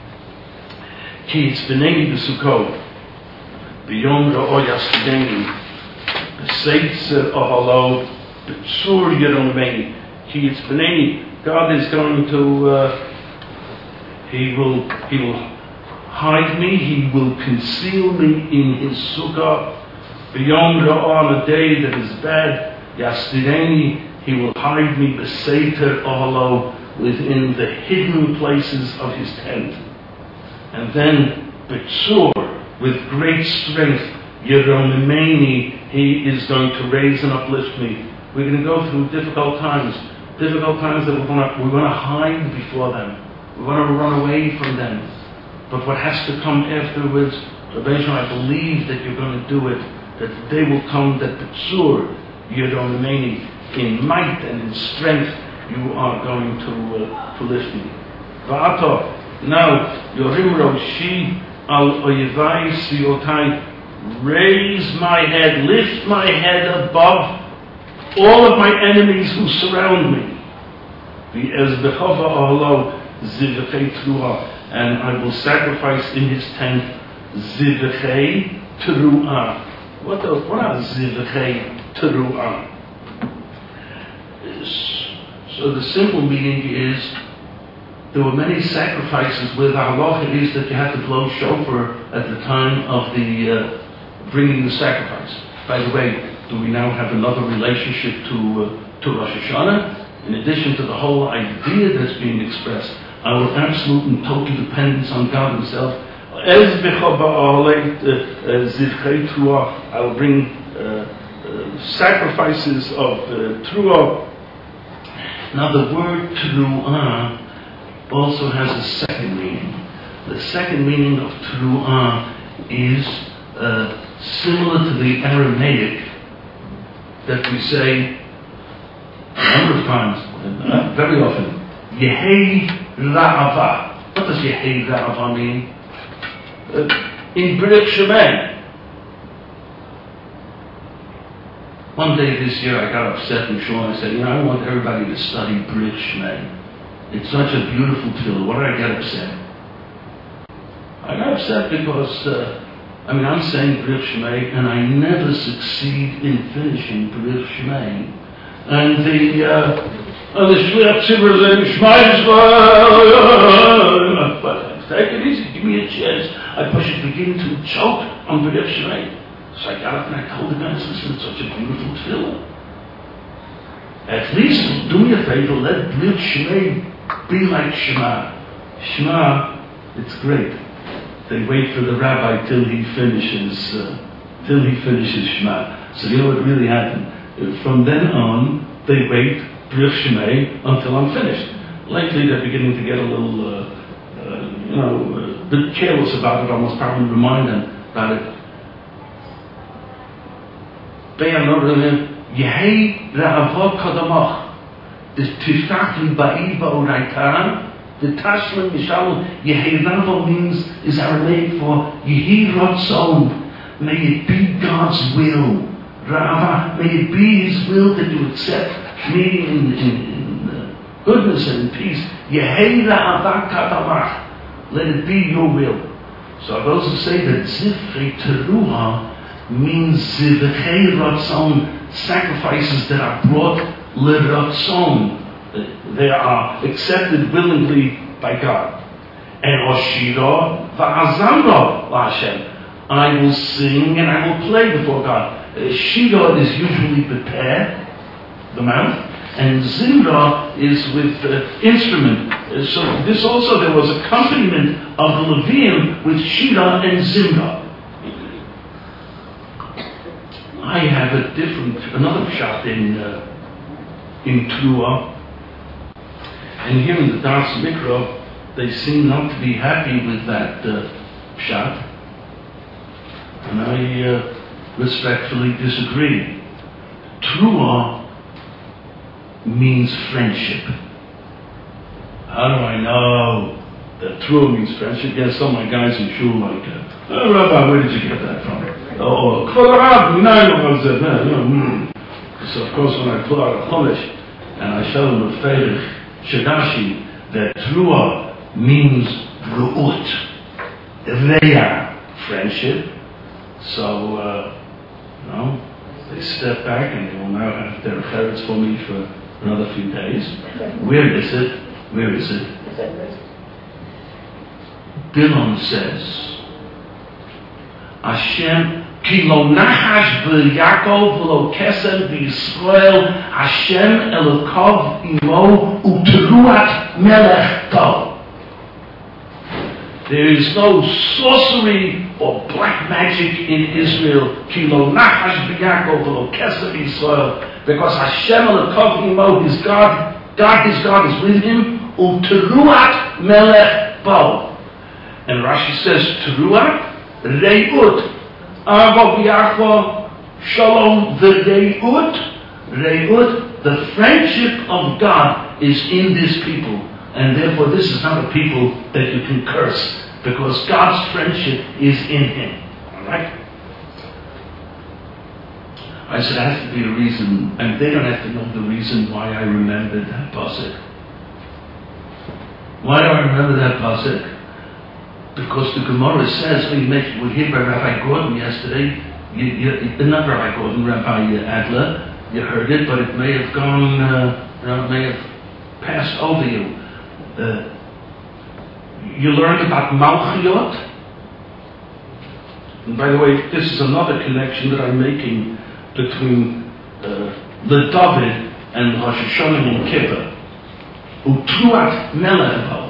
Ki itzbeneni b'sukkot b'yom ra'o yaskideni b'seitzer ohalo b'tzur yeronimeni. Ki itzbeneni, God is going to uh, he will he will hide me, he will conceal me in his sukkah. Beyond on a day that is bad, Yastireni, he will hide me b'seiter ohalo, within the hidden places of his tent. And then b'tzur, with great strength, Yeronimeni, he is going to raise and uplift me. We're going to go through difficult times, difficult times that we're going to, we're going to hide before them. We're going to run away from them. But what has to come afterwards, Rabbi, I believe that you're going to do it, that the day will come that the tzur, Yeronimeni, in might and in strength, you are going to uh, to lift me. Va'ato, now, Yorim Roshi al oyevai siotai, raise my head, lift my head above all of my enemies who surround me. And I will sacrifice in his tent zivchei teruah. What, the, what are zivchei teruah? So the simple meaning is, there were many sacrifices where the halacha is that you had to blow shofar at the time of the uh, bringing the sacrifice. By the way, do we now have another relationship to uh, to Rosh Hashanah? In addition to the whole idea that's being expressed, our absolute and total dependence on God Himself. I will bring uh, uh, sacrifices of uh, truah. Now the word truah also has a second meaning. The second meaning of truah is uh, similar to the Aramaic that we say a number of times, uh, very often, Yehei Ra'ava. What does Yehei Ra'ava mean? Uh, in Brit Shemay. One day this year I got upset and Sean, I said, you know, I want everybody to study Brit Shemay. It's such a beautiful tefillah. Why did I get upset? I got upset because, uh, I mean, I'm saying Brit Shemay and I never succeed in finishing Brit Shemay. And the, uh, and the Shliach Tzibur saying, Shema Yisrael, but take it easy, give me a chance. I push it, begin to choke on Brit Shemay. So I got up and I told the guys, listen, it's such a beautiful tefillah. At least do me a favor, let Brit Shemay be like Shema. Shema, it's great. They wait for the rabbi till he finishes, uh, till he finishes Shema. So you know what really happened? From then on, they wait Brit Shemay until I'm finished. Lately, they're beginning to get a little, uh, uh, you know, a bit careless about it. I must probably remind them about it. Yehei Ra'ava Kadamach. The Tiftachli Ba'iba Uraitan, the Tashlim Mishalom, Yehei Ra'ava means, is Aramaic for Yehi Ratzon. May it be God's will. Ra'ava, may it be His will that you accept me in, in, in uh, goodness and peace. Yehei Ra'ava Kadamach. Let it be your will. So I've also say that Zivchei Teruah means Zivchei Ratzon, sacrifices that are brought L'Ratzon. They are accepted willingly by God. And Oshira Va'azamra L'Hashem. I will sing and I will play before God. Uh, Shira is usually prepared, the mouth, and Zimra is with uh, instrument. Uh, so this also, there was accompaniment of the Levium with Shira and Zimra. I have a different, another shot in uh, in Truah, and here in the Das Mikra, they seem not to be happy with that uh, shot, and I uh, respectfully disagree. Truah means friendship. How do I know that Truah means friendship? Yes, some of my guys in shul like, uh, oh, Rabbi, where did you get that from? Oh, so of course when I pull out a Chumash and I show them a Ferich Shadashi that Truah means Ru'ut, Reya, friendship. So, uh, you know, they step back and they will now have their ferrets for me for another few days. Where is it? Where is it? Bilam says, Hashem Ki lo nachash b'Yakov v'lo kesem b'Yisrael Hashem Elokov imo u'teruat melech tov. There is no sorcery or black magic in Israel. Ki lo nachash b'Yakov v'lo kesem b'Yisrael, because Hashem Elokov imo, His God, God, His God is with him. U'teruat melech tov. And Rashi says teruat re'ut. Avo b'yachva shalom v're'ut. Re'ut, the friendship of God is in this people. And therefore this is not a people that you can curse. because God's friendship is in him. Alright? I said, there has to be a reason, and they don't have to know the reason why I remembered that pasuk. Why do I remember that pasuk? Because the Gemara says, we mentioned, we heard by Rabbi Gordon yesterday, you, you, not Rabbi Gordon, Rabbi Adler, you heard it, but it may have gone, uh, it may have passed over you. Uh, you learned about Malchiot. And by the way, this is another connection that I'm making between uh, the David and Rosh Hashanah and Kippur. Utruat Melech Bo.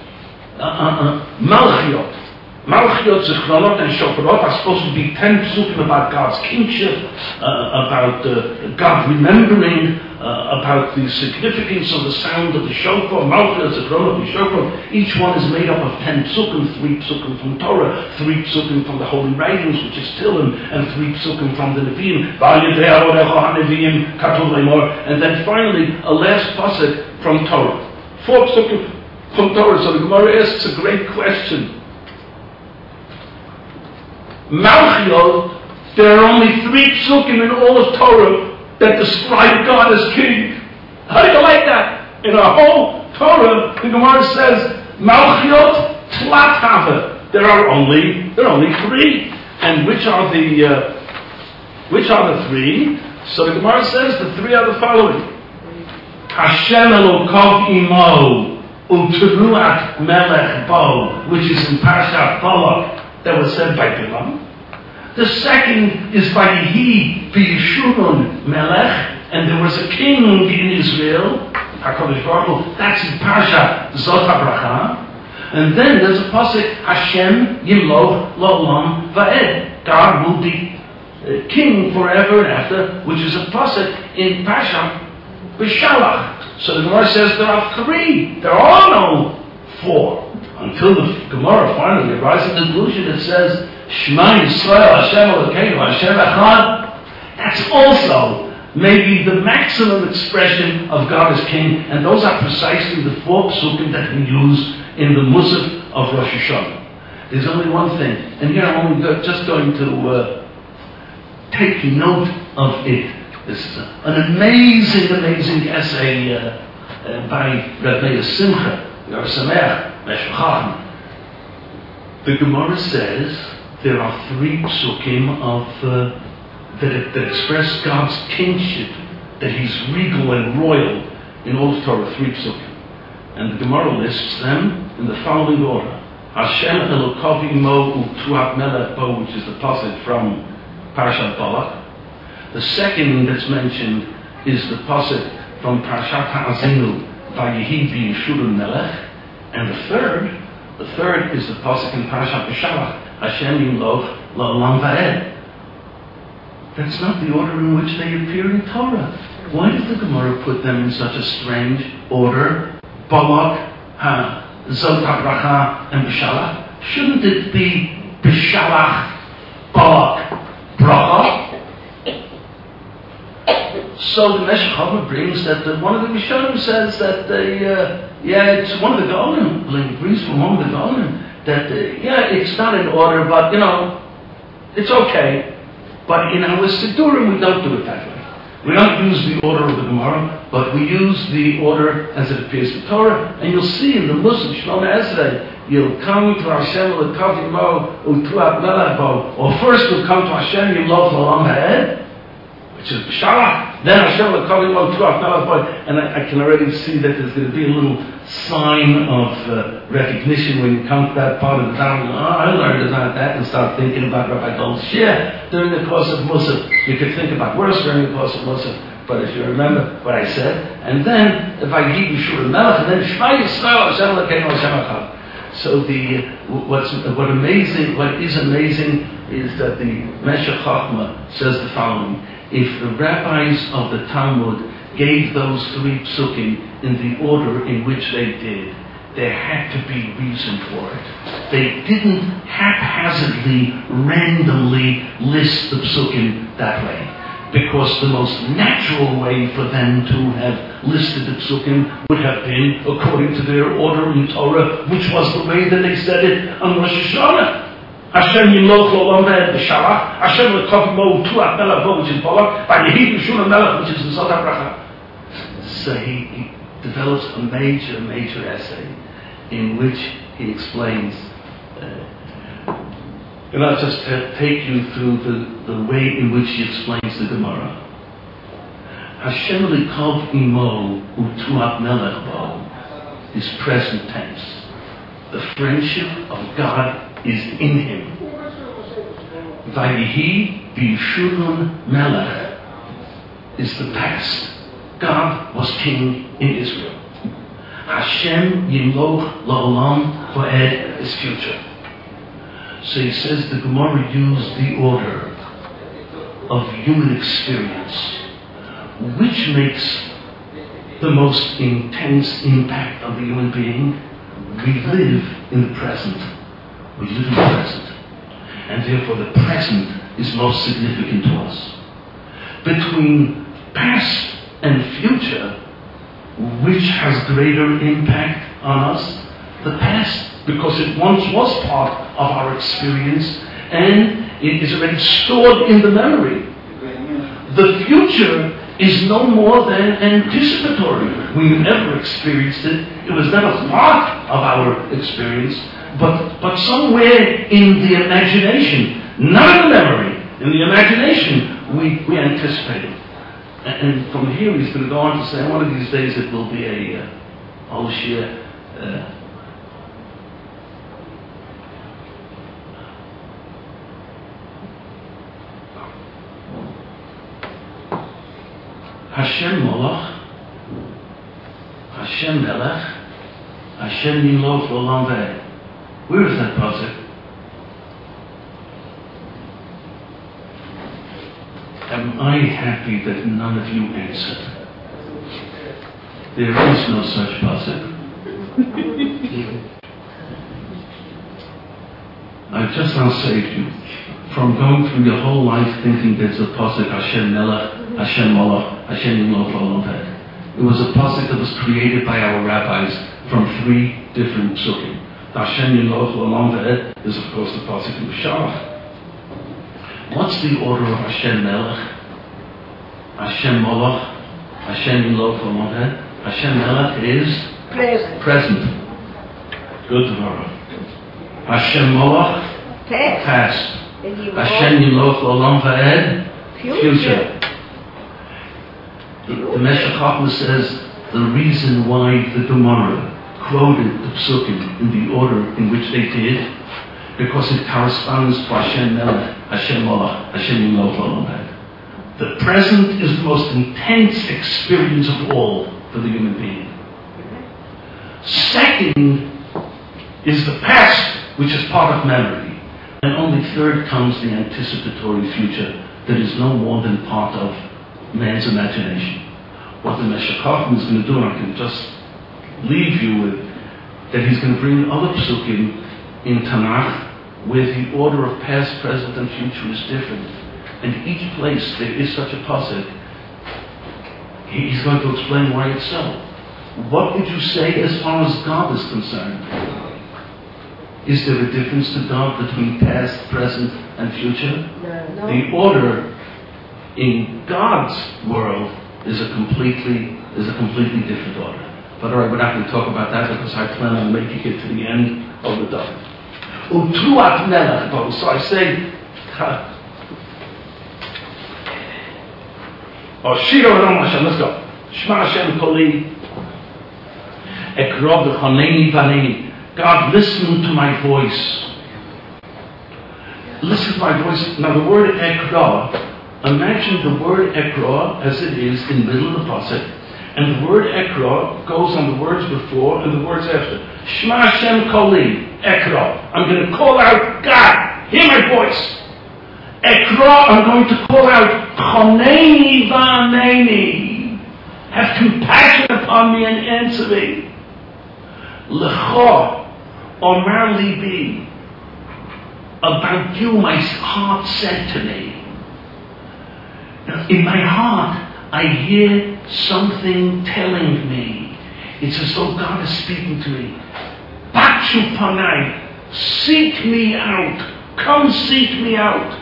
Malchiot. Malchiot, Zichronot, and Shofarot are supposed to be ten psukim about God's kingship, uh, about uh, God remembering, uh, about the significance of the sound of the shofar. Malchiot, Zichronot, and Shofar. Each one is made up of ten psukim, three psukim from Torah, three psukim from the holy writings, which is Tehillim, and three psukim from the Nevi'im. And then finally, a last pasuk from Torah. Four psukim from Torah. So the Gemara asks a great question. Malchiot, there are only three psukim in all of Torah that describe God as king. How do you like that? In our whole Torah, the Gemara says, Malchiot Tlatava. There are only there are only three. And which are the uh, which are the three? So the Gemara says the three are the following. Hashem Elokov Imo Utruat Melech Bo, which is in Parashat Balak, that was said by Bilam. The second is by Yehi B'Yeshurun Melech, and there was a king in Israel, HaKadosh Baruch Hu, that's in Parashat Zot HaBracha. And then there's a pasuk, Hashem Yimloch La'olam Va'ed, God will be uh, king forever and after, which is a pasuk in Parashat B'Shalach. So the Gemara says there are three, there are no four. Until the Gemara finally arrives at the conclusion that says, Shema Yisrael Hashem Elokeinu Hashem Echad. That's also maybe the maximum expression of God as King, and those are precisely the four psukim that we use in the Musaf of Rosh Hashanah. There's only one thing, and here I'm only go, just going to uh, take note of it. This is a, an amazing, amazing essay uh, uh, by Rabbi Simcha, Yor Sameach. The Gemara says there are three psukim of uh, that, that express God's kingship, that He's regal and royal in all of Torah. Three psukim, and the Gemara lists them in the following order: Hashem Elokov Imo Utruat Melech Bo, which is the pasuk from Parashat Balak. The second that's mentioned is the pasuk from Parashat Ha'azinu by Yehi B'Yeshurun Melech. And the third, the third is the pasuk in Parashat B'Shalach, Hashem Yimloch La'olam Va'ed. That's not the order in which they appear in Torah. Why does the Gemara put them in such a strange order? Balak, ha, Zot HaBracha, and B'Shalach. Shouldn't it be B'Shalach, Balak, Bracha? So the Meshech Chochmah brings that the, one of the Rishonim says that they, uh, yeah, it's one of the Gaonim, like agrees from one of the Gaonim, that uh, yeah, it's not in order, but you know, it's okay. But in our Siddurim, we don't do it that way. We don't use the order of the Gemara, but we use the order as it appears in Torah. And you'll see in the Musaf Shemona Esrei, you'll come to Hashem Elokov Imo Utruat Melech Bo, or first you'll come to Hashem Yimloch La'olam Va'ed, which is B'Shalach. Then Hashem will call him on Truach, and I, I can already see that there's going to be a little sign of uh, recognition when you come to that part of the town. Oh, I learned about that, and start thinking about Rabbi Gold's share during the course of Musaf. You could think about worse during the course of Musaf, but if you remember what I said, and then if I give you Shur Melech, and then Shema Yisrael Hashem Elokeinu Hashem Echad. So the what's what amazing, what is amazing is that the Meshech Chochmah says the following. If the rabbis of the Talmud gave those three psukim in the order in which they did, there had to be reason for it. They didn't haphazardly, randomly list the psukim that way. because the most natural way for them to have listed the psukim would have been according to their order in Torah, which was the way that they said it on Rosh Hashanah. Hashem Yimloch L'Olam V'Ed B'Shalach, Hashem L'Kov Mo Tuat Melech Bo, which is Balak, V'Yehi B'Shul Melech, which is the Sod HaBracha. So he, he develops a major, major essay in which he explains. Uh, And I'll just uh, take you through the, the way in which he explains the Gemara. Hashem likov imo utuat melech bo is present tense. The friendship of God is in him. Vayihi b'yishurun melech is the past. God was king in Israel. Hashem yimloch la'olam va'ed is future. So he says the Gemara used the order of human experience, which makes the most intense impact on the human being. We live in the present. We live in the present. And therefore the present is most significant to us. Between past and future, which has greater impact on us? The past, because it once was part of our experience and it is already stored in the memory. The future is no more than anticipatory. We never experienced it. It was never part of our experience, but, but somewhere in the imagination, not in the memory, in the imagination, we, we anticipate it. And, and from here he's going to go on to say, one of these days it will be a uh, whole share. Uh, Hashem Molach, Hashem Melech, Hashem Yimloch L'Olam V'Ed. Where is that pasuk? Am I happy that none of you answered? There is no such pasuk. I've just now saved you from going through your whole life thinking there's a pasuk Hashem Melech, Hashem Molach, Hashem Yimloch L'Olam V'Ed. It was a pasuk that was created by our rabbis from three different psukim. The Hashem Yimloch L'Olam V'Ed is of course the pasuk in Shalach. What's the order of Hashem Melech? Hashem Molach, Hashem Yimloch L'Olam V'Ed. Hashem Melech is present. Present. Good Gemara. Hashem Molach, Past. past. Hashem Yimloch L'Olam V'Ed, Future. future. The, the Meshech Chochmah says the reason why the Gemara quoted the psukim in the order in which they did, because it corresponds to Hashem Melech, Hashem Molach, Hashem Yimloch L'Olam V'Ed. The present is the most intense experience of all for the human being. Second is the past, which is part of memory. And only third comes the anticipatory future that is no more than part of man's imagination. What the Meshech Chochmah is going to do, and I can just leave you with, that he's going to bring other psukim in Tanakh where the order of past, present, and future is different. And each place there is such a pasuk. He's going to explain why it's so. What would you say as far as God is concerned? Is there a difference to God between past, present, and future? No. The order in God's world is a completely is a completely different order. But all right, we're not going to talk about that because I plan on making it to the end of the daf. Utruat melech bo. So I say, oh Shiro Ram Hashem, let's go. Shema Hashem Koli Ekrov V'Choneini V'Aneini. God, listen to my voice. Listen to my voice. Now the word Ekra. Imagine the word Ekra as it is in the middle of the pasuk, and the word Ekra goes on the words before and the words after. Shema Hashem Koli Ekra. I'm going to call out God. Hear my voice. Ekra. I'm going to call out Choneini V'Aneini. Have compassion upon me and answer me. Lecha Omar Libi. About you, my heart said to me. In my heart, I hear something telling me. It's as though God is speaking to me. Bakshu panai, seek me out. Come seek me out.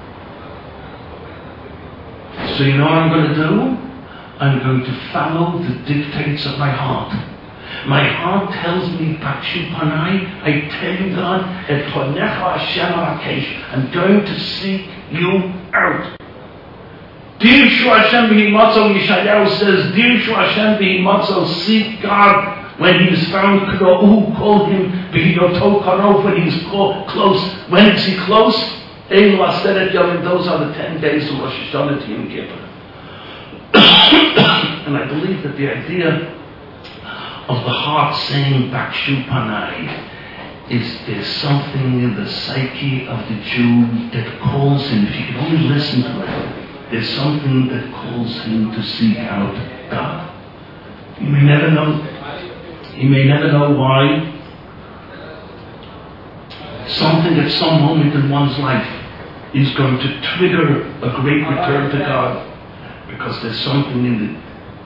So you know what I'm going to do? I'm going to follow the dictates of my heart. My heart tells me, Bakshu panai, I tell you God, et ponecha Hashem alakesh, I'm going to seek you out. Dirshu Hashem v'himatzo, Yeshayahu says, Dirshu Hashem v'himatzo, seek God when he is found. Who called him v'hiyoto karov, when he is close. When is he close? Ein Laseret Yomim, those are the ten days of Rosh Hashanah to Yom Kippur. And I believe that the idea of the heart saying Bakshu panai is there's something in the psyche of the Jew that calls him, if you can only listen to it, there's something that calls him to seek out God. You may never know, you may never know why. Something at some moment in one's life is going to trigger a great return to God, because there's something in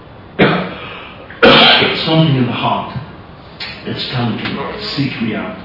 the something in the heart that's telling you, seek me out.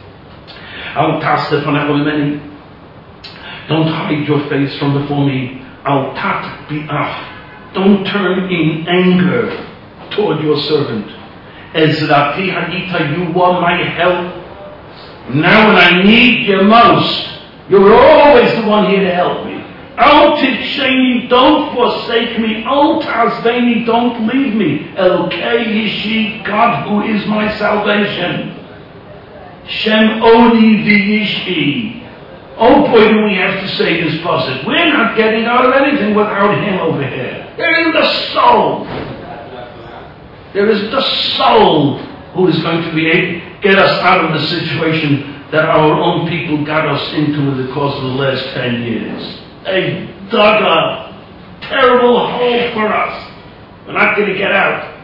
Don't hide your face from before me. Al tat bi'af. Don't turn in anger toward your servant. Ezrati hadita, you are my help. Now when I need you most, you're always the one here to help me. Al titsheni, don't forsake me. Al ta'azveni, don't leave me. Elokei yishi, God who is my salvation. Shem oni v'yishi. Oh boy, do we have to say this passage. We're not getting out of anything without him over here. There is the soul. There is the soul who is going to be able to get us out of the situation that our own people got us into in the course of the last ten years. They dug a terrible hole for us. We're not going to get out.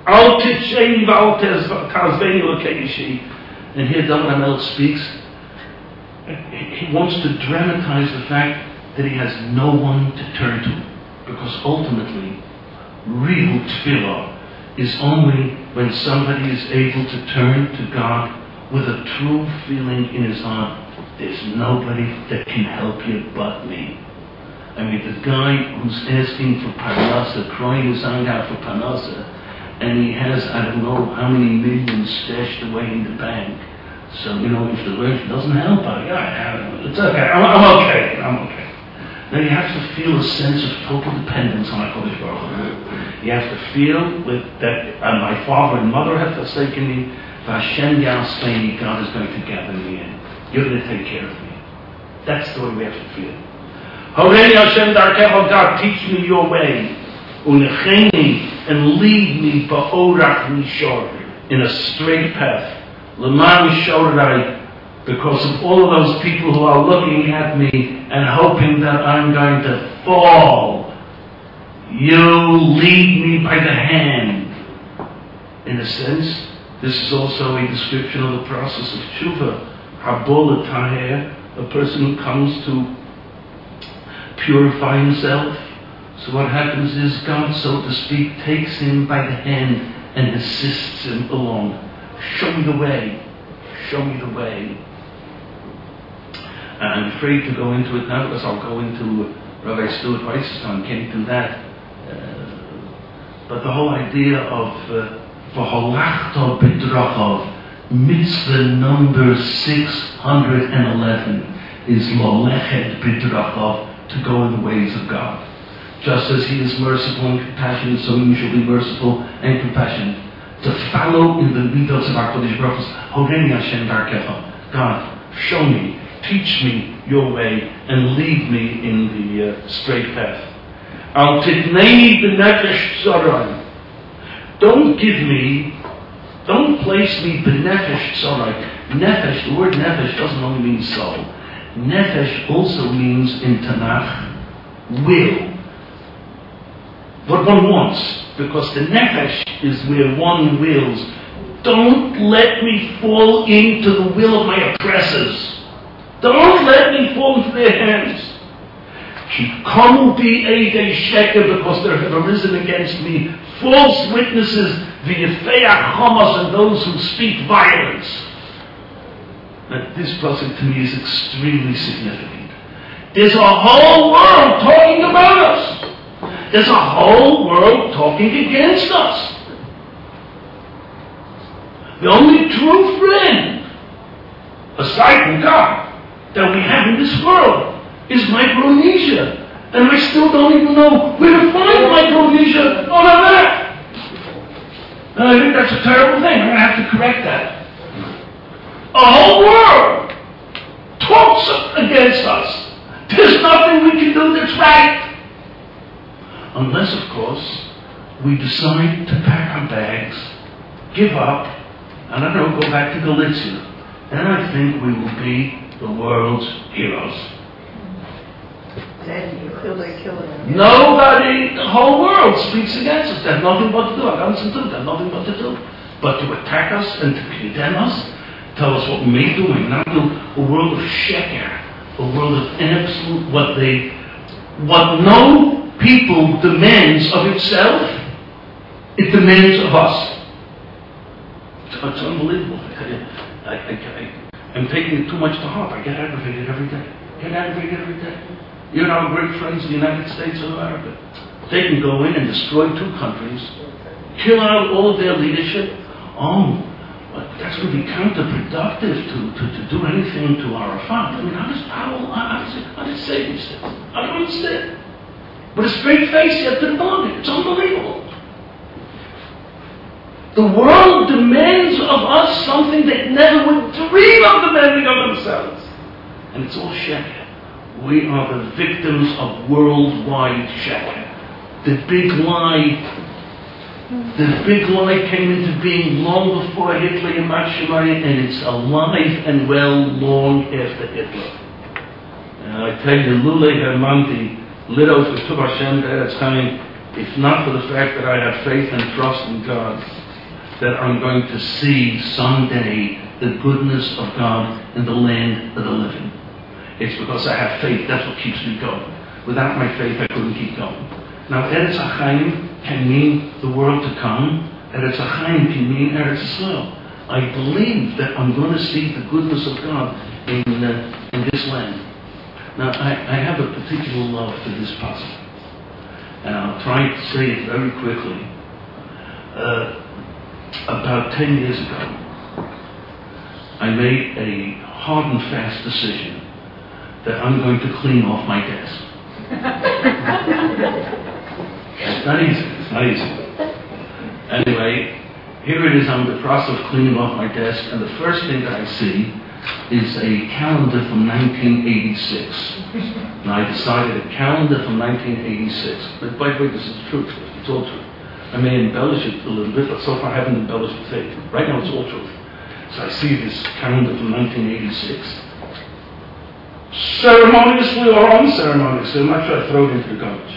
And here David HaMelech speaks. He wants to dramatize the fact that he has no one to turn to, because ultimately, real tefillah is only when somebody is able to turn to God with a true feeling in his heart. There's nobody that can help you but me. I mean, the guy who's asking for parnasa, crying his eye out for parnasa, and he has, I don't know how many millions stashed away in the bank. So, you know, if the Lord doesn't help, I, I, it's okay, I'm, I'm okay, I'm okay. Now you have to feel a sense of total dependence on HaKadosh Baruch Hu. You have to feel with that uh, my father and mother have forsaken me, Vashem Yaspeini, God is going to gather me in. You're going to take care of me. That's the way we have to feel. Horei Hashem Darkecha, God, teach me your way. Unecheni, and lead me ba'orach mishor, in a straight path. L'man shorai, because of all of those people who are looking at me and hoping that I'm going to fall. You lead me by the hand. In a sense, this is also a description of the process of tshuva. Habol taher, a person who comes to purify himself. So what happens is God, so to speak, takes him by the hand and assists him along. Show me the way. Show me the way. And I'm afraid to go into it now, because I'll go into Rabbi Stuart Weisstein, can't do that. Uh, but the whole idea of V'holachto b'drachav, mitzvah number six hundred eleven, is Lolechet b'drachav, to go in the ways of God. Just as he is merciful and compassionate, so you shall be merciful and compassionate. To follow in the midos of our Kodesh Baruch Hu, Horei Hashem Darkecha, God, show me, teach me your way, and lead me in the uh, straight path. Al titnei b'nefesh tzorai. Don't give me, don't place me b'nefesh tzorai. Nefesh, the word nefesh doesn't only mean soul. Nefesh also means in Tanakh, will. What one wants. Because the nefesh is where one wills. Don't let me fall into the will of my oppressors. Don't let me fall into their hands. Ki come be a sheker, because there have arisen against me false witnesses, the Yefeach Hamas, and those who speak violence. Now, this pasuk to me is extremely significant. There's a whole world talking about us. There's a whole world talking against us. The only true friend, aside from God, that we have in this world is Micronesia. And I still don't even know where to find Micronesia on a map. And I think that's a terrible thing. I'm going to have to correct that. A whole world talks against us. There's nothing we can do that's right. Unless, of course, we decide to pack our bags, give up, and I don't know, go back to Galicia. Then I think we will be the world's heroes. Nobody, the whole world speaks against us. There's nothing but to do. I got to do. There's nothing but to do. But to attack us and to condemn us, tell us what we may do and not do. A world of sheker, a world of absolute, what they, what no people demands of itself, it demands of us. It's, it's unbelievable. I tell you, I, I, I, I'm taking it too much to heart. I get aggravated every day. Get aggravated every day. You know, our great friends, the United States of America. They can go in and destroy two countries, kill out all of their leadership. Oh, but that's going to be counterproductive to, to, to do anything to Arafat. I mean, how does, how, how does, it, how does it say these things? I don't understand. But a straight face, you have to demand it. It's unbelievable. The world demands of us something they never would dream of demanding of themselves. And it's all sheker. We are the victims of worldwide sheker. The big lie, the big lie came into being long before Hitler and Machiavelli, and it's alive and well long after Hitler. And I tell you, Lulei Hermanti, Lidos V'Tuv Hashem Eretz Chaim, if not for the fact that I have faith and trust in God, that I'm going to see someday the goodness of God in the land of the living. It's because I have faith. That's what keeps me going. Without my faith, I couldn't keep going. Now, Eretz HaChaim can mean the world to come. Eretz HaChaim can mean Eretz Yisrael. I believe that I'm going to see the goodness of God in, uh, in this land. Now, I, I have a particular love for this passage. And I'll try to say it very quickly. Uh, about ten years ago, I made a hard and fast decision that I'm going to clean off my desk. It's not easy. It's not easy. Anyway, here it is. I'm in the process of cleaning off my desk, and the first thing that I see is a calendar from nineteen eighty-six. And I decided a calendar from nineteen eighty-six. But by the way, this is true. It's all true. I may embellish it a little bit, but so far I haven't embellished the faith. Right now it's all truth. So I see this calendar from nineteen eighty-six. Ceremoniously or unceremoniously, I'm not sure I throw it into the garbage.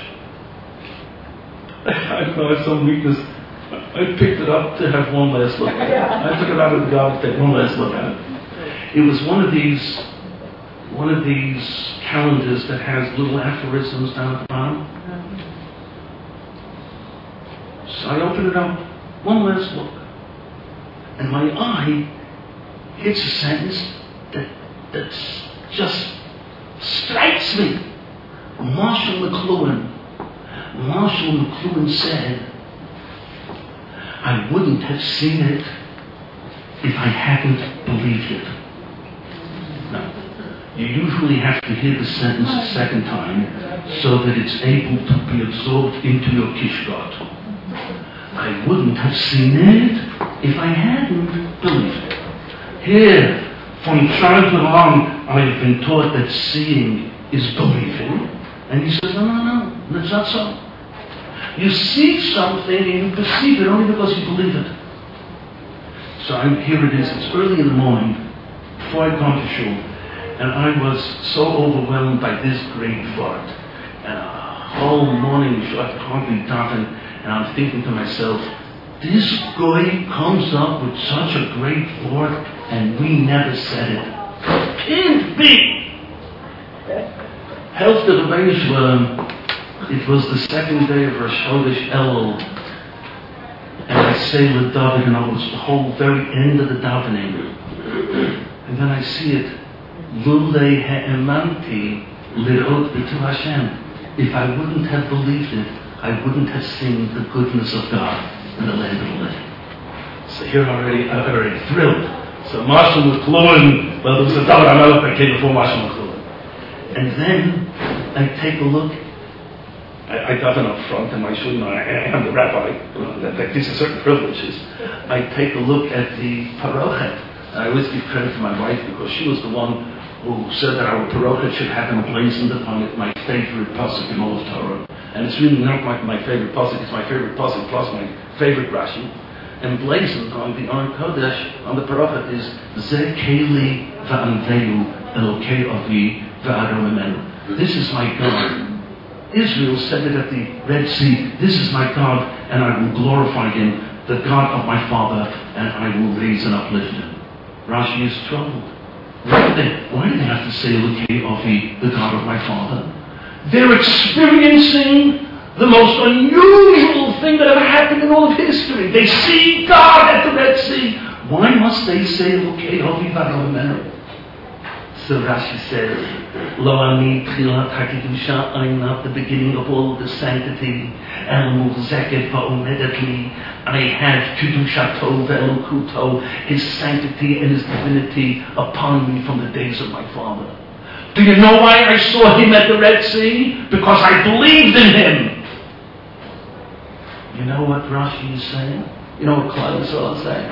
I know I have some weakness. I picked it up to have one last look at it. I took it out of the garbage to take one last look at it. It was one of these one of these calendars that has little aphorisms down at the bottom. So I open it up, one last look, and my eye hits a sentence that that's just strikes me. Marshall McLuhan. Marshall McLuhan said, I wouldn't have seen it if I hadn't believed it. Now, you usually have to hear the sentence a second time so that it's able to be absorbed into your kishkat. I wouldn't have seen it if I hadn't believed it. Here, from childhood on, I've been taught that seeing is believing. And he says, no, no, no, that's not so. You see something and you perceive it only because you believe it. So I'm, here it is. It's early in the morning, before I come to shul, and I was so overwhelmed by this great thought. And a whole morning, I could hardly daven, and I'm thinking to myself, this guy comes up with such a great thought, and we never said it. Can't be. Helft of the Beishlam, it was the second day of Rosh Chodesh Elul, and I say with David, and I was the whole very end of the davening, and then I see it, Lulei he'emanti lirot b'tu Hashem. If I wouldn't have believed it, I wouldn't have seen the goodness of God in the land of the living. So here already, I'm already thrilled. So Marshall McLuhan, well, there was a David HaMelech that came before Marshall McLuhan. And then I take a look. I, I daven up front in my shul, you know, I, I am the rabbi. You know, that, that gives you certain privileges. I take a look at the parochet. I always give credit to my wife because she was the one who said that our parochet should have emblazoned upon it my favorite pasuk in all of Torah. And it's really not my, my favorite pasuk, it's my favorite pasuk plus my favorite Rashi. Emblazoned on the Aron Kodesh, on the parochet, is Ze Keli Va'anveu Elokei Avi Va'adon Imenu. This is my God. Israel said it at the Red Sea, this is my God, and I will glorify him, the God of my father, and I will raise and uplift him. Rashi is troubled. Why do they, why do they have to say Elokei Avi, the God of my father? They're experiencing the most unusual thing that ever happened in all of history. They see God at the Red Sea. Why must they say Elokei Avi Va'adon Imenu? So Rashi says, Lo ani tchilat hakidusha, I'm not the beginning of all the sanctity. El muzeket va'omedet li, I have kedushato ve'elokuto, his sanctity and his divinity upon me from the days of my father. Do you know why I saw him at the Red Sea? Because I believed in him. You know what Rashi is saying? You know what Klal Yisrael is saying?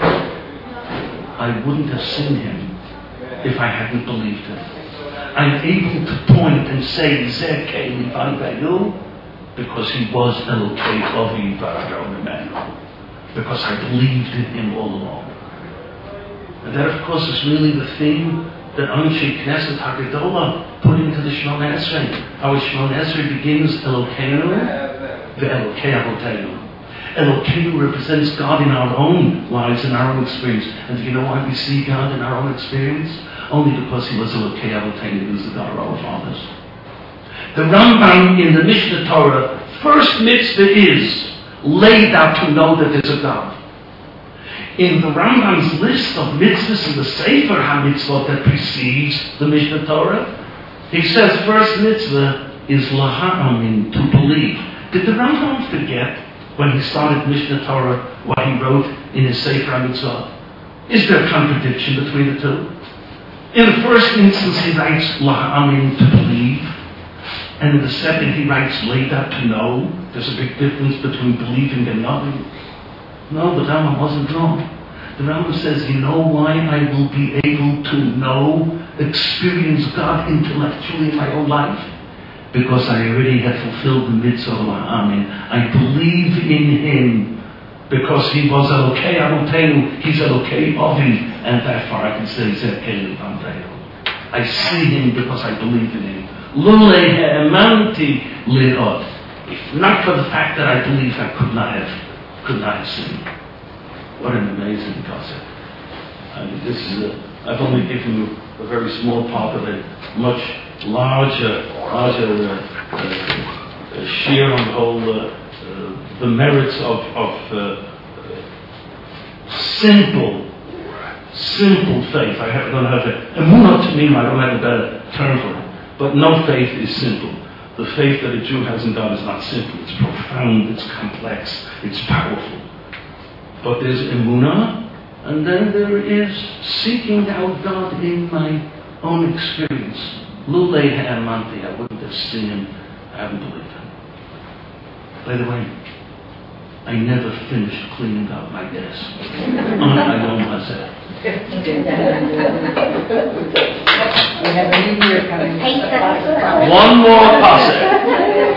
I wouldn't have seen him if I hadn't believed him. I'm able to point and say Zeh Keli Va'anveu because he was Elokei Avi Va'adon Imenu, because I believed in him all along. And that, of course, is really the theme that Anshe Knesset HaGedolah put into the Shemona Esrei. Our Shemona Esrei begins Elokeinu ve'Elokei Avoteinu. Elokeinu represents God in our own lives, in our own experience. And do you know why we see God in our own experience? Only because he was Elokei Avoteinu, he was the God of our fathers. The Rambam in the Mishnah Torah, first mitzvah is laid out to know that there's a God. In the Rambam's list of mitzvahs in the Sefer HaMitzvot that precedes the Mishnah Torah, he says first mitzvah is laha'amin, to believe. Did the Rambam forget when he started Mishnah Torah what he wrote in his Sefer HaMitzvot? Is there a contradiction between the two? In the first instance he writes laha'amin, to believe, and in the second he writes laid out to know. There's a big difference between believing and knowing. No, the Rambam wasn't wrong. The Rambam says, you know why I will be able to know, experience God intellectually in my own life? Because I already have fulfilled the mitzvah of Amen. I believe in him because he was Elokei Avoteinu, he's Elokei Avi, and that far I can say Zeh Keli Va'anveu. I see him because I believe in him. Lulei he'emanti lirot. If not for the fact that I believe, I could not have, could not have seen. What an amazing concept! I mean, this is a, I've only given you a very small part of a much larger, larger uh, uh, share on the whole, uh, uh, the merits of, of uh, uh, simple, simple faith. I have, don't have a, emunah to me, I don't have a better term for it. But no faith is simple. The faith that a Jew has in God is not simple. It's profound, it's complex, it's powerful. But there's emunah, and then there is seeking out God in my own experience. Lulei he'emanti, I wouldn't have seen him, I haven't believed him. By the way, I never finished cleaning out my desk. I know myself. We have a new year coming. One more pasuk.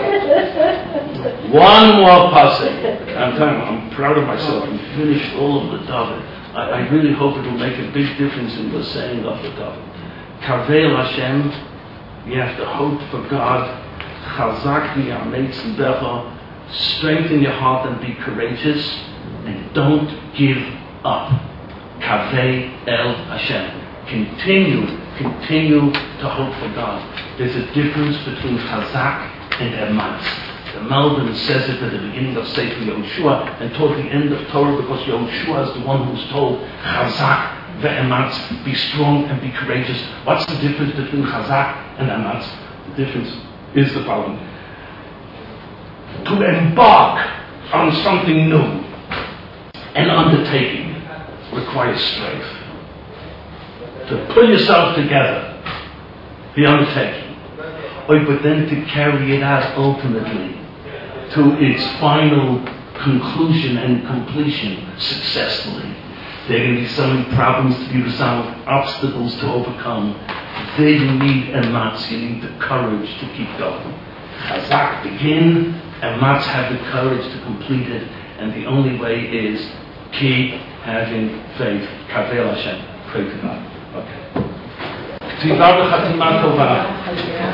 One more pasuk. I'm telling you, I'm proud of myself. We finished all of the David. I, I really hope it will make a big difference in the saying of the David. Kavel Hashem, you have to hope for God. Chazak v'yametz libecha, strengthen your heart and be courageous, and don't give up. Kaveh El Hashem. Continue, continue to hope for God. There's a difference between chazak and ematz. The Malbim says it at the beginning of Sefer Yehoshua and toward the end of Torah, because Yehoshua is the one who's told chazak ve'ematz, be strong and be courageous. What's the difference between chazak and ematz? The difference is the following. To embark on something new, an undertaking, requires strength. To pull yourself together, the undertaking. Oh, but then to carry it out ultimately to its final conclusion and completion successfully. There are going to be so many problems to be resolved, obstacles to overcome. There you need ematz, you need the courage to keep going. Chazak begin, ematz have the courage to complete it, and the only way is keep having faith. Kavel Hashem. Pray to God. Okay.